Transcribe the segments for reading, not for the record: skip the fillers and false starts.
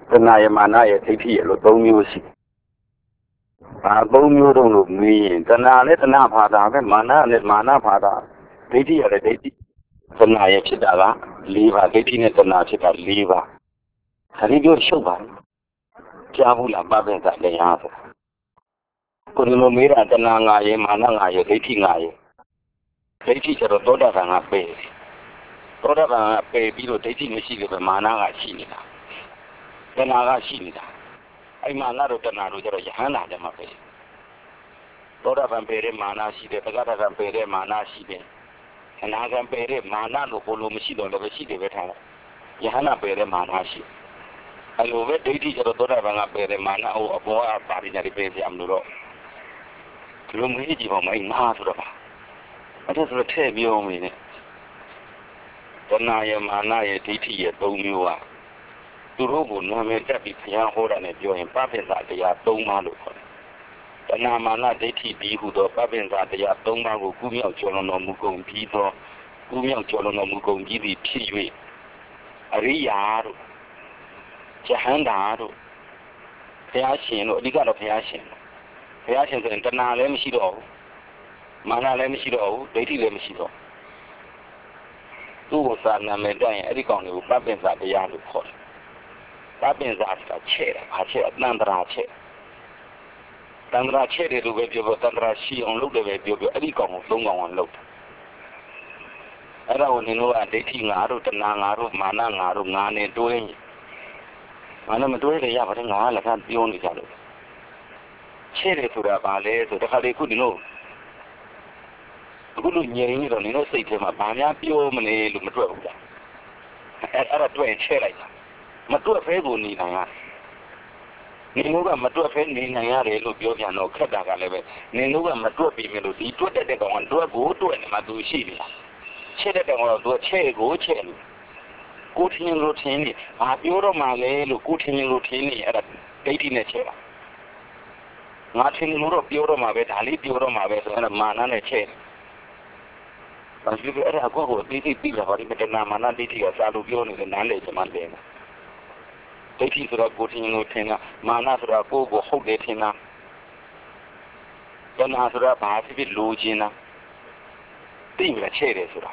တဏှာရဲ့မာနရဲ့ဒိဋ္ဌိရဲ့လို့၃မျိုးရှိဘာ၃မျိုးတုံးလို့မေးရင်တဏှာနဲ့တဏှာဘာသာပဲမာနနဲ့မာနဘာသာဒိဋ္ဌိရတဲ့ဒိဋ္ဌိတဏှာရဲ့ဖြစ်တာက၄ပါးဒိဋ္ဌိနဲ့တဏှာဖြစ်တာ၄ပါးဒါလေးပြောရှုပ်ပါလေကြားဘူးလားပပ္ပင်္စတရားဆိုကိုယ်လိုမေးတာတဏှာငါရဲ့မာနငါရဲ့ဒိဋ္ဌိငါရဲ့ဒိဋ္ဌိကျတော့သောတာပန်ကပယ်သောတာပန်ကပယ်ပြီးတော့ဒိဋ္ဌိမရှိလို့ပဲမာနကရှိနေတာတဏှာကရှိနေတာအဲ့မာနတို့တဏှာတို့ကျတော့ယဟန္တာလည်းမပယ်သောတာပန်ပယ်တဲ့မာနရှိတယ်သက္ကတာကပယ်တဲ့မာနရှိတယ်အနာဂံပယ်တဲ့မာနလို့ကိုလိုမရှိတော့လည်းပဲရှိတယ်ပဲထားတယ်ယဟန္တာပယ်တဲ့မာနရှိအဲ့လိုပဲဒိဋ္ဌိကျတော့သောတာပန်ကပယ်တဲ့မာနဟိုအဘောအပါရိညာတွေပယ်ပြမလို့တော့ဒီလိုမေးကြည့်ပါမယ်ငါဆိုတော့ပါအဲ့ဒါဆိုတော့ထည့်ပြောမိနေတဏှာရဲ့မာနရဲ့ဒိဋ္ဌိရဲ့၃မျိုးဟာသူတို့ကိုနာမည်တက်ပြီးဘုရားဟောတာနဲ့ပြောရင်ပပ္ပင်္စတရား၃ပါးလို့ခေါ်တယ်တဏှာမာနဒိဋ္ဌိပြီးဟူသောပပ္ပင်္စတရား၃ပါးကိုကုမြောက်ကျော်လွန်တော်မူကုန်ပြီးသောကုမြောက်ကျော်လွန်တော်မူကုန်ပြီးသည်ဖြစ်၍အရိယာတို့ယဟန္တာတို့ဘုရားရှင်တို့အဓိကတော့ဘုရားရှင်ဆိုရင်တဏှာလည်းမရှိတော့ဘူးမာနလည်းမရှိတော့ဘူးဒိဋ္ဌိလည်းမရှိတော့သူ့ကိုစာနာမည်တက်ရင်အဲ့ဒီကောင်တွေကိုပပ္ပင်္စတရားလို့ခေါ်တယ်ပပ္ပင်္စဆိုတာချဲ့တယ်ဘာချဲ့တန်ត្រာချဲ့တန်ត្រာချဲ့တယ်လို့ပဲပြောတန်ត្រာရှိအောင်လုပ်တယ်ပဲပြောအဲ့ဒီကောင်ကို၃ကောင်အောင်လုပ်တယ်အဲ့ဒါကိုနင်တို့ကဒိဋ္ဌိငါတို့တဏှာငါတို့မာနငါတို့ငါနဲ့တွဲရင်ငါနဲ့မတွဲလေရပါတယ်ငါကလည်းပြောနေကြလို့ချဲ့တယ်ဆိုတာဘာလဲဆိုတခါလေခုဒီလိုအခုလိုငြိမ်နေတော့နင်တို့စိတ်ထဲမှာဘာများပြောမလဲလို့မတွက်ဘူးလားအဲ့ဒါတွက်ရင်ချဲ့လိုက်တာမတွက်ဖဲကိုနေနိုင်ရနင်တို့ကမတွက်ဖဲနေနိုင်ရတယ်လို့ပြောပြန်တော့ခက်တာကလည်းပဲနင်တို့ကမတွက်ပြီးမြလို့ဒီတွက်တဲ့ကောင်ကတွက်ကိုတွက်နေမှသူရှိနေတာချဲ့တဲ့ကောင်ကတော့သူချဲ့ကိုချဲ့လို့ကိုထင်းလို့ထင်းနေဘာပြောတော့မှလဲလို့ကိုထင်းလို့ထင်းနေအဲ့ဒါဒိဋ္ဌိနဲ့ချဲ့တာငါထင်းလို့တော့ပြောတော့မှပဲဒါလေးပြောတော့မှပဲဆိုတော့မာနနဲ့ချဲ့ဘာဖြစ်လို့အဲ့ဒါကိုအသေးသေးပြီးလာပါလိမ့်မယ်တဏှာမာနဒိဋ္ဌိကစာလို့ပြောနေတယ်နားလေချင်မှလဲတယ်ဒိဋ္ဌိဆိုတော့ကိုထင်လို့ထင်တာမာနဆိုတော့ကိုယ်ကိုဟုတ်တယ်ထင်တာတဏှာဆိုတော့ဘာဖြစ်ဖြစ်လိုချင်တာသိမလားချဲ့တယ်ဆိုတာ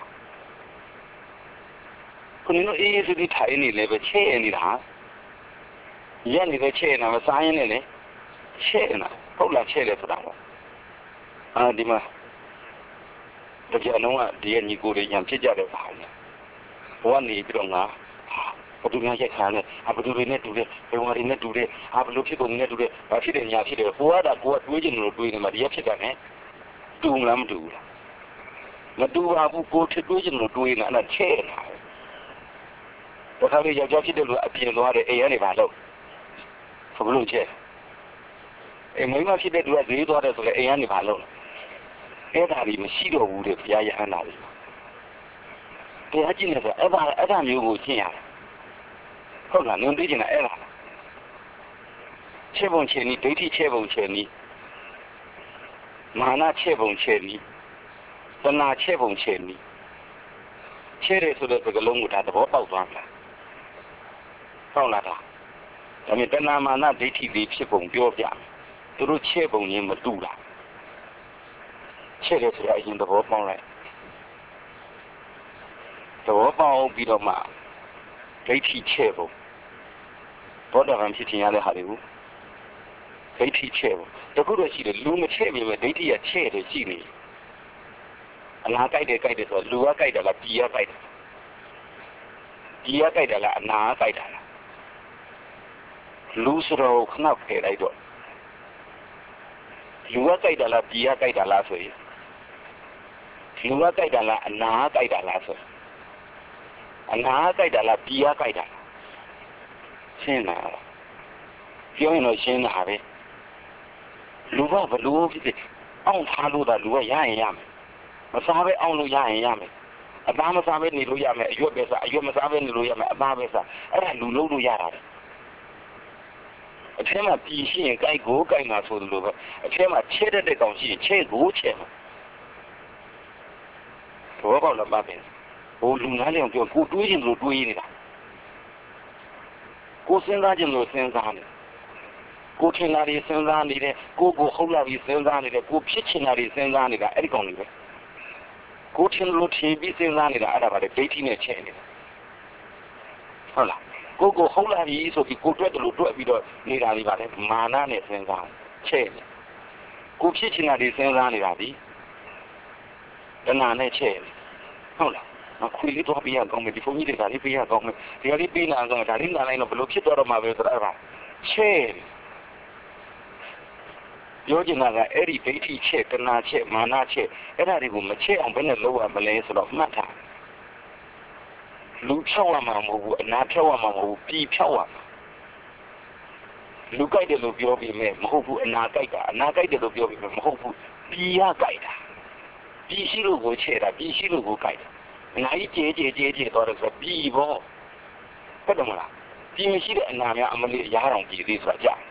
ခုနကအေးစစ်ထိုင်နေလေပဲချဲ့နေတာရက်နေပဲချဲ့နေတာမစားရင်လည်းချဲ့နေတာဟုတ်လားချဲ့တယ်ဆိုတာဒီမှာတကယ်တော့ဒီရဲ့ညီကိုတွေရံဖြစ်ကြတဲ့ပါလေဘဝနေပြီးတော့ငါဘယ်သူများရိုက်ခါလဲဘယ်သူတွေနဲ့တူတယ်ဘယ်ဝါတွေနဲ့တူတယ်ဘယ်လိုဖြစ်ကုန်နဲ့တူတယ်ဘာဖြစ်တယ်ညာဖြစ်တယ်ကိုကတွေးချင်လို့တွေးနေမှာဒီရက်ဖြစ်တာနဲ့တူမလားမတူဘူးလားမတူပါဘူးကိုထတွေးချင်လို့တွေးနေတာအဲ့ဒါချဲ့နေတာတခါလေယောက်ျားဖြစ်တယ်လို့အပြင်သွားတယ်အိမ်ကနေပါလို့ဘယ်လိုချဲ့အိမ်မိန်းမဖြစ်တဲ့သူကဈေးသွားတယ်ဆိုလည်းအိမ်ကနေပါလို့အဲ့ဒါကြီးမရှိတော့ဘူးတဲ့ဘုရားယဟန္တာတွေတရားကျင့်နေဆိုအဲ့ဒါမျိုးကိုကျင့်ရတယ်ဟုတ်လားနင်သိချင်တာအဲ့ဒါချေပုံချေနီဒိဋ္ဌိချေပုံချေနီမာနချေပုံချေနီတဏှာချေပုံချေနီချေတယ်ဆိုတဲ့စကားလုံးကိုဒါသဘောပေါက်သွားလားဟုတ်လားဒါပေမဲ့တဏှာမာနဒိဋ္ဌိတွေဖြစ်ပုံပြောပြသူတို့ချေပုံချင်းမတူတာချဲ့တယ်ဆိုတော့အရင်သဘောပေါက်လိုက်သဘောပေါက်ပြီးတော့မှဒိဋ္ဌိချဲ့ဖို့ဘောဓဘာဖြစ်ခြင်းရတဲ့ဟာတွေကိုဒိဋ္ဌိချဲ့ဖို့တခုတော့ရှိတယ်လူမချဲ့ပြင်မဲ့ဒိဋ္ဌိကချဲ့တယ်ရှိနေအနာကြိုက်တယ်ဆိုတော့လူကကြိုက်တယ်လားပြည်ကကြိုက်တယ်ပြည်ကကြိုက်တယ်လားအနာကကြိုက်တယ်လားလူစတော့ခဏဖယ်လိုက်တော့လူကကြိုက်တယ်လားပြည်ကကြိုက်တယ်လားဆိုရင်လူကကြိုက်တာလားအနာကကြိုက်တာလားဆိုအနာကကြိုက်တာလားပြည်ကကြိုက်တာရှင်းလားပြောရင်တော့ရှင်းတာပဲလူကဘလို့ဖြစ်ဖြစ်အောင်ထားလို့တာလူကရရင်ရမယ်မစားပဲအောင်လို့ရရင်ရမယ်အသားမစားပဲနေလို့ရမယ်အရွက်ပဲစားအရွက်မစားပဲနေလို့ရမယ်အသားပဲစားအဲ့ဒါလူလုံးလို့ရတာပဲအထဲမှာပြည်ရှိရင်ကြိုက်ကိုကြိုက်မှာဆိုလို့ပဲအထဲမှာချဲတဲ့ကောင်ရှိရင်ချဲကိုချဲမှာဘောပေါက်လာပါပဲဟိုလူနားလေးအောင်ပြောကိုတွေးရင်လို့တွေးနေတာကိုစဉ်းစားခြင်းလို့စဉ်းစားနေကိုထင်တာတွေစဉ်းစားနေတယ်ကိုဟုတ်လာပြီးစဉ်းစားနေတယ်ကိုဖြစ်ချင်တာတွေစဉ်းစားနေတာအဲ့ဒီကောင်တွေပဲကိုထင်လို့ထင်ပြီးစဉ်းစားနေတာအဲ့ဒါပါလေဒိဋ္ဌိနဲ့ချဲ့နေတာဟုတ်လားကိုဟုတ်လာပြီဆိုပြီးကိုတွက်တယ်လို့တွက်ပြီးတော့နေတာတွေပါလေမာနနဲ့စဉ်းစားချဲ့နေကိုဖြစ်ချင်တာတွေစဉ်းစားနေတာဒီတဏှာနဲ့ချဲ့နေဟုတ်လားခွေလေးတော့ပြရကောင်းမယ်ဒီဖုန်းကြီးတွေကလေးပြရကောင်းမယ်ဒီကလေးပေးလာတော့ဒါလေးလာလိုက်တော့ဘလို့ဖြစ်တော့မှာပဲဆိုတော့အဲ့ဒါချဲ့ပြောချင်တာကအဲ့ဒီဒိဋ္ဌိချက်တဏှာချက်မာနချက်အဲ့ဒါတွေကိုမချက်အောင်ဘယ်နဲ့လုပ်ရမလဲဆိုတော့မှတ်ထားလူဖြောက်ရမှာမဟုတ်ဘူးအနာဖြောက်ရမှာမဟုတ်ဘူးပြည်ဖြောက်ရမှာလူကြိုက်တယ်လို့ပြောပြီးမဲ့မဟုတ်ဘူးအနာကြိုက်တာအနာကြိုက်တယ်လို့ပြောပြီးမဲ့မဟုတ်ဘူးပြည်ရကြိုက်တာပြည်ရှိလို့ကိုချက်တာပြည်ရှိလို့ကိုကြိုက်တာအနာကြီးကြေတော့တယ်ဆိုတော့ပြည်ဘောဟုတ်တယ်မလားပြည်မရှိတဲ့အနာများအမလေးအရာတော်ပြည်သေးဆိုတာကြာ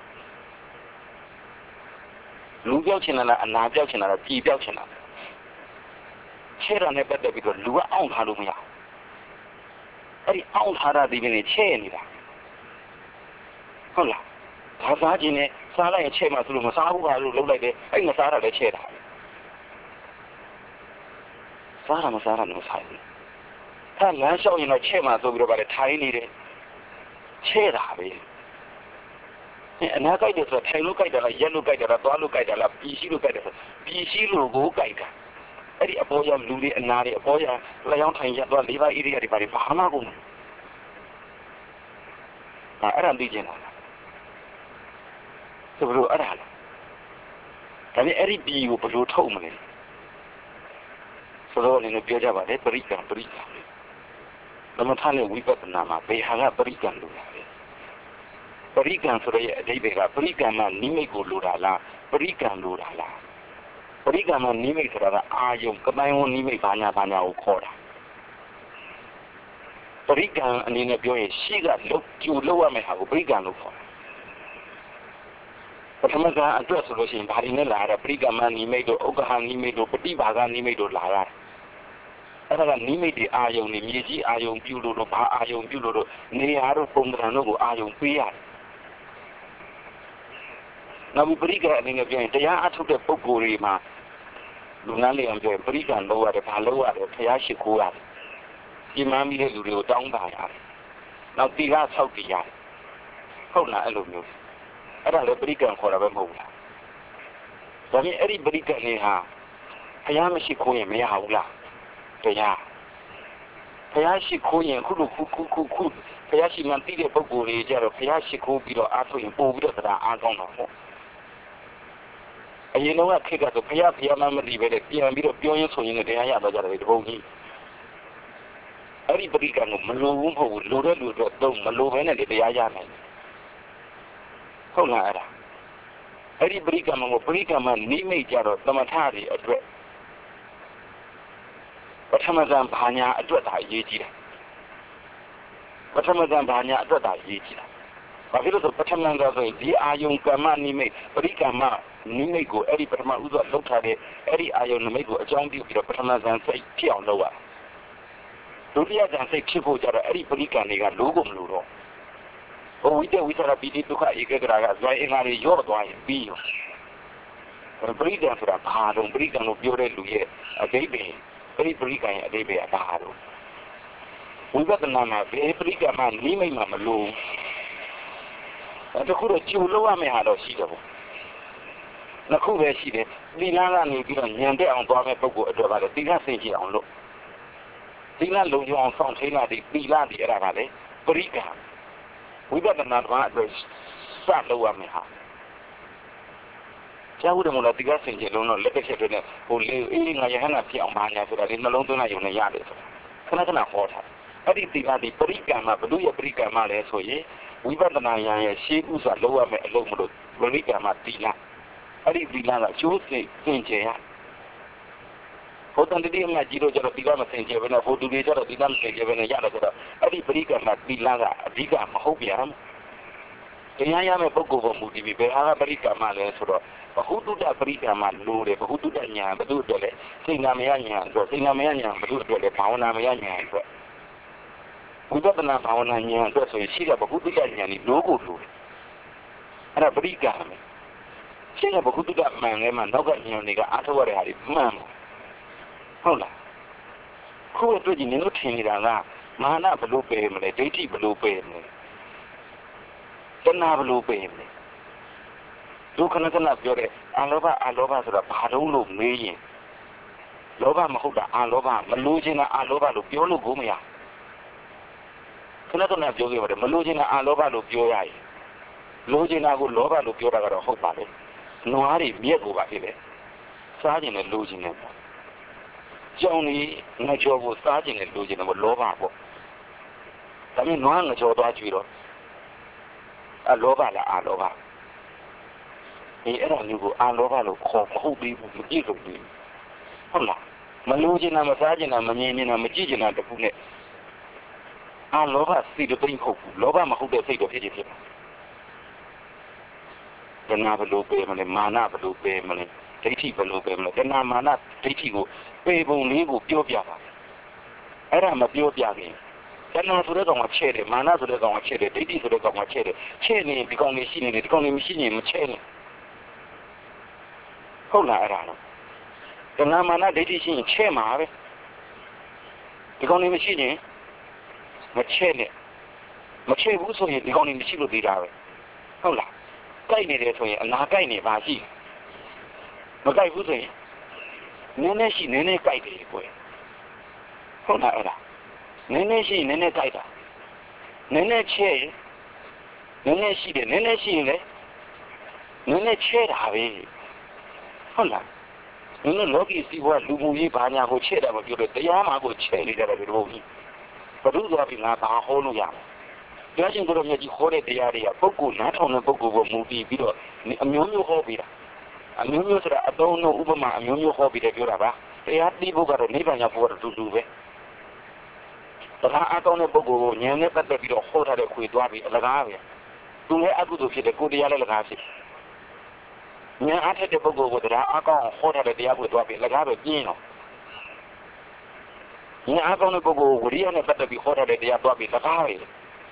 လူပြောက်ချင်တာလားအနာပြောက်ချင်တာလားပြည်ပြောက်ချင်တာချဲ့တာနဲ့ပတ်သက်ပြီးတော့လူကအောင့်ထားလို့မရဘူးအဲ့ဒီအောင့်ထားတာဒီနေ့ချဲ့နေတာဟုတ်လားဘာစားခြင်းနဲ့စားလိုက်ရင်ချဲ့မှဆိုလို့မစားဘူးပါလို့လုပ်လိုက်တယ်အဲ့မစားတာလည်းချဲ့တာစားတာမစားတာလည်းမစားဘူးถ้าလမ်းလျှောက်ရင်တော့ချဲ့မှဆိုပြီးတော့ဗါလေထိုင်နေတယ်ချဲ့တာပဲအနာကြိုက်တယ်ဆိုတော့ထိုင်လို့ကြိုက်တာလားရက်လို့ကြိုက်တာလားသွားလို့ကြိုက်တာလားပြည်ရှိလို့ကြိုက်တယ်ဆိုပြည်ရှိလို့ကိုကြိုက်တာအဲ့ဒီအပေါ်ရောက်လူတွေအနာတွေအပေါ်ရောက်လျှောင်းထိုင်ရက်သွားလေးပါးဣရိယာတွေဘာတွေဘာမှကုန်အဲ့ဒါသိကျင်တာဆိုလို့အဲ့ဒါလားဒါပေမဲ့အဲ့ဒီပြည်ကိုဘယ်လိုထုတ်မလဲဆိုတော့လည်းပြောကြပါလေပရိက္ခသမထနဲ့ဝိပဿနာမှာဘယ်ဟာကပရိက္ခလို့လဲပရိက္ခဆိုတဲ့အဓိပ္ပာယ်ကပရိက္ခမှာနိမိတ်ကိုလိုတာလားပရိက္ခလိုတာလားပရိက္ခမှာနိမိတ်ဆိုတာကအာယုံကပိုင်းဝန်နိမိတ်ဘာညာကိုခေါ်တာပရိက္ခအနေနဲ့ပြောရင်ရှေ့ကကျူလောက်ရမယ့်ဟာကိုပရိက္ခလို့ခေါ်တယ်ပထမကအအတွက်ဆိုလို့ရှိရင်ဘာတွေနဲ့လာရတာပရိက္ခမှာနိမိတ်တို့ဥက္ကဟနိမိတ်တို့ပฏิဘာဂနိမိတ်တို့လာရတယ်အဲ့ဒါကနိမိတ်တွေအာယုံတွေမြေကြီးအာယုံပြုလို့တော့ဘာအာယုံပြုလို့တော့နေရာတို့ပုံသဏ္ဍာန်တို့ကိုအာယုံပေးရတယ်နောက်ပရိက္ခအနေနဲ့ပြောရင်တရားအထုတ်တဲ့ပုဂ္ဂိုလ်တွေမှာလူငန်းလေးအောင်ပြောရင်ပရိက္ခလုပ်ရတယ်ဘာလုပ်ရတယ်ဘုရားရှိခိုးရတယ်ပြင်မှန်းပြီးတဲ့လူတွေကိုတောင်းတာရတယ်နောက်တိကဆောက်တည်ရတယ်ဟုတ်လားအဲ့လိုမျိုးအဲ့ဒါလည်းပရိက္ခခေါ်တာပဲမဟုတ်ဘူးလားဒါပြင်အဲ့ဒီပရိက္ခနေဟာဘုရားမရှိခိုးရင်မရဘူးလားတရားဘုရားရှိခိုးရင်ခုဘုရားရှိမှန်ပြီးတဲ့ပုဂ္ဂိုလ်တွေကြတော့ဘုရားရှိခိုးပြီးတော့အားထုတ်ရင်ပို့ပြီးတော့တရားအားကောင်းတာပေါ့အရင်တော့ခေတ်ကတော့ဘုရားမှမသိပဲတဲ့ပြန်ပြီးတော့ပြောရင်းဆိုရင်းနဲ့တရားရတော့ကြတယ်ဒီဘုံကြီးအဲ့ဒီပရိက္ခကိုမလိုဘူးမဟုတ်ဘူးလိုတဲ့လူတွေတော့မလိုဘဲနဲ့တရားရနိုင်တယ်ဟုတ်လားအဲ့ဒီပရိက္ခမှာနိမိတ်ကြတော့သမထတွေအတွက်ပထမဇန်ဘာညာအတွက်ဒါအရေးကြီးတယ်ပထမဇန်ဘာညာအတွက်ဒါအရေးကြီးတယ်ဘာဖြစ်လို့ဆိုပထမဇန်ဆိုရင်ဒီအာယုံကမ္မနိမိတ်ပရိက္ခနိမိတ်ကိုအဲ့ဒီပထမဥစွာလောက်ထားတဲ့အဲ့ဒီအာယုံနိမိတ်ကိုအကြောင်းပြုပြီးတော့ပထမဇန်စိတ်ဖြစ်အောင်လုပ်ရဒုတိယဇန်စိတ်ဖြစ်ဖို့ကြတော့အဲ့ဒီပရိက္ခတွေကလိုးကုန်မလို့တော့ဝိတ္တဝိသရပိတိဒုက္ခဧကဂရကဇွဲအင်္ဂါတွေရော့သွားရင်ပြီးရောပရိက္ခဆိုတာဘာတော့ပရိက္ခလို့ပြောတဲ့လူရဲ့အဓိပ္ပာယ်အဲ့ဒီပရိက္ခရဲ့အဓိပ္ပာယ်ကဘာတော့ဝိပဿနာမှာဘယ်ပရိက္ခမှနိမိတ်မှမလို့တခုတော့ကျူလို့ရမယ့်ဟာတော့ရှိတယ်ပေါ့နှစ်ခုပဲရှိတယ်သီလကနေပြီးတော့ဉာဏ်တက်အောင်သွားမဲ့ပုဂ္ဂိုလ်အတွက်ပါလေသီလစင်ကြယ်အောင်လို့သီလလုံခြုံအောင်ဆောင်ထိန်းလာတဲ့သီလဒီအဲ့ဒါကလေပရိက္ခဝိပဿနာတော်အတွက်စလို့ရမယ့်ဟာကျောင်းတော်မလို့သီလစင်ကြယ်လုံးတော့လက်တစ်ချက်တည်းနဲ့ဟိုလေအေးငါယဟနာဖြစ်အောင်ပါညာဆိုတာဒီနှလုံးသွင်းလိုက်ရုံနဲ့ရတယ်ဆိုခဏဟောထားအဲ့ဒီသီလဒီပရိက္ခမှာဘုဒ္ဓရဲ့ပရိက္ခမှာလဲဆိုရင်ဝိပဿနာဉာဏ်ရဲ့ရှေးဥစွာလောက်ရမယ့်အလုံးမလို့ပရိက္ခမှာသီလအဲ့ဒီသီလကကျိုးစိတ်စင်ကြယ်ရဘုဒ္ဓတတိယမြတ်ကြီးတို့ကျတော့သီလမစင်ကြယ်ဘဲနဲ့ဘုဒ္ဓတွေကျတော့သီလမစင်ကြယ်ဘဲနဲ့ရတယ်ဆိုတော့အဲ့ဒီပရိက္ခမှာသီလကအဓိကမဟုတ်ပြန်တရားရမယ့်ပုဂ္ဂိုလ်ပေါ်မူတည်ပြီးဘယ်ဟာကပရိက္ခမှာလဲဆိုတော့ဘဟုတုတ္တပရိက္ခမှာလို့တယ်ဘဟုတုတ္တဉာဏ်ဘုသူ့အတွက်လဲစိတ်နာမယဉာဏ်အတွက်စိတ်နာမယဉာဏ်ဘုသူ့အတွက်လဲဘာဝနာမယဉာဏ်အတွက်ဝိပဿနာဘာဝနာဉာဏ်အတွက်ဆိုရင်ရှိတဲ့ဘဂုတ္တဉာဏ်นี่လိုကိုလိုတယ်အဲ့ဒါပရိက္ခမယ်ရှိတဲ့ဘဂုတ္တမှန်လဲမှနောက်ကဉာဏ်တွေကအားထုတ်ရတဲ့ဟာတွေမှန်ဟုတ်လားခုအတွက်ကြီးနင်တို့ထင်နေတာကမာနဘလို့ပယ်မလဲဒိဋ္ဌိဘလို့ပယ်မလဲတဏှာဘလို့ပယ်မလဲဒုက္ခနကနပြောတဲ့အာလောဘဆိုတာဘာတုံးလို့မေးရင်လောဘမဟုတ်တာအာလောဘမလို့ခြင်းကအာလောဘလို့ပြောလို့ကိုမရခဏခဏပြောခဲ့ပါတယ်မလို့ခြင်းကအာလောဘလို့ပြောရရင်လို့ခြင်းကကိုလောဘလို့ပြောတာကတော့ဟုတ်ပါလေနွားတွေမြက်ကိုပါဖြစ်တယ်စားခြင်းနဲ့လို့ခြင်းနဲ့ပေါ့ကြောင်ကြီးငကြောကိုစားခြင်းနဲ့လို့ခြင်းနဲ့ပေါ့လောဘပေါ့ဒါပေမဲ့နွားငကြောသွားကြည့်တော့အလောဘလားအာလောဘအဲ့ဒါမျိုးကိုအာလောဘလို့ခေါ်မဟုတ်သေးဘူးမကြည့်လို့ဘူးဟုတ်လားမလို့ခြင်းနဲ့မစားခြင်းနဲ့မမြင်ခြင်းနဲ့မကြည့်ခြင်းနဲ့တခုနဲ့အာလောဘစိတ်တိတ်ဟုတ်ဘူးလောဘမဟုတ်တဲ့စိတ်တော့ဖြစ်ဖြစ်ဖြစ်တဏှာဘလို့ပဲမလဲမာနဘလို့ပဲမလဲဒိဋ္ဌိဘလို့ပဲမလဲတဏှာမာနဒိဋ္ဌိကိုပေပုံလေးကိုပြောပြပါအဲ့ဒါမပြောပြခင်တဏှာဆိုတဲ့ကောင်ကချဲ့တယ်မာနဆိုတဲ့ကောင်ကချဲ့တယ်ဒိဋ္ဌိဆိုတဲ့ကောင်ကချဲ့တယ်ချဲ့နေဒီကောင်လေးရှိနေတယ်ဒီကောင်လေးမရှိရင်မချဲ့နဲ့ဟုတ်လားအဲ့ဒါတော့တဏှာမာနဒိဋ္ဌိရှိရင်ချဲ့မှာပဲဒီကောင်လေးမရှိရင်မချဲ့နဲ့မချဲ့ဘူးဆိုရင်ဒီကောင်လေးမရှိလို့သေးတာပဲဟုတ်လားကြိုက်နေတယ်ဆိုရင်အနာကြိုက်နေပါရှိမကြိုက်ဘူးဆိုရင်နည်းနည်းရှိနည်းနည်းကြိုက်တယ်ကိုယ်ဟုတ်လားအဲ့ဒါနည်းနည်းရှိနည်းနည်းကြိုက်တာနည်းနည်းချဲ့နည်းနည်းရှိတယ်နည်းနည်းရှိရင်လေနည်းနည်းချဲ့တာပဲဟုတ်လားနည်းနည်းလောကီစီးပွားလူမှုရေးဘာညာကိုချဲ့တာမပြောလို့တရားမှာကိုချဲ့နေကြတယ်ဒီလိုကြီးဘယ်သူသွားပြီးငါဘာဟောလို့ရမလဲတရားရှင်တို့မြတ်ကြီးဟောတဲ့တရားတွေကပုဂ္ဂိုလ်နားထောင်တဲ့ပုဂ္ဂိုလ်ကိုမူတည်ပြီးတော့အမျိုးမျိုးဟောပြီးတာအမျိုးမျိုးဆိုတာအသုံးတို့ဥပမာအမျိုးမျိုးဟောပြီးတယ်ပြောတာပါတရားသိဖို့ကတော့နိဗ္ဗာန်ရောက်ဖို့ကတော့တူပဲတရားအတောင်းတဲ့ပုဂ္ဂိုလ်ကိုဉာဏ်နဲ့ပတ်သက်ပြီးတော့ဟောထားတဲ့ခွေသွားပြီးအလကားပဲသူလည်းအကုသိုလ်ဖြစ်တယ်ကိုတရားလည်းလကားဖြစ်ဉာဏ်အားထက်တဲ့ပုဂ္ဂိုလ်ကိုတရားအကောင်းဟောထားတဲ့တရားကိုသွားပြီးလကားပဲပြင်းတော့ဉာဏ်အကောင်းတဲ့ပုဂ္ဂိုလ်ကိုဝိရိယနဲ့ပတ်သက်ပြီးဟောထားတဲ့တရားသွားပြီးလကားပဲ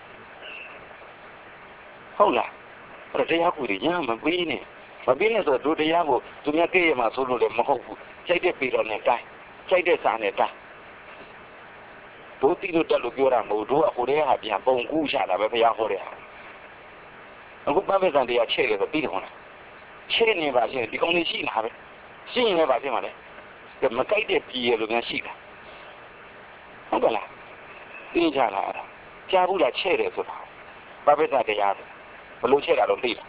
ဟုတ်လားအဲ့တရားကိုဉာဏ်မပြီးနဲ့မပြီးနဲ့ဆိုတော့တရားကိုသူများကြည့်ရမှာဆိုလို့လည်းမဟုတ်ဘူးစိတ်တဲ့ပြီးတော့နဲ့တိုင်းစိတ်တဲ့စာနဲ့တိုင်းတို့တိလို့တက်လို့ပြောတာမဟုတ်တို့ကကိုယ်တည်းဟာပြန်ပုံကူးချတာပဲဘုရားဟောတဲ့ဟာအခုပပ္ပဇံတရားချဲ့တယ်ဆိုပြီးတယ်ဟုတ်လားချဲ့နေပါချင်းဒီကောင်လေးရှိလာပဲရှိရင်လည်းပါဖြစ်မှာလေမကြိုက်တဲ့ပြည်ရလို့များရှိတာဟုတ်ကလားသိကြလားအဲ့ဒါကြားဘူးလားချဲ့တယ်ဆိုတာပပ္ပဇံတရားဘလို့ချဲ့တာတော့သိလား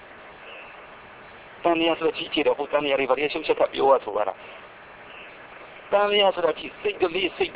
တန်လျာဆိုကြည့်တယ်ဟုတ်တန်လျာတွေဘာလို့ရှုပ်ချက်ကပြောရဆိုတာတန်လျာဆိုတာကြည့်စိတ်ကလေးမ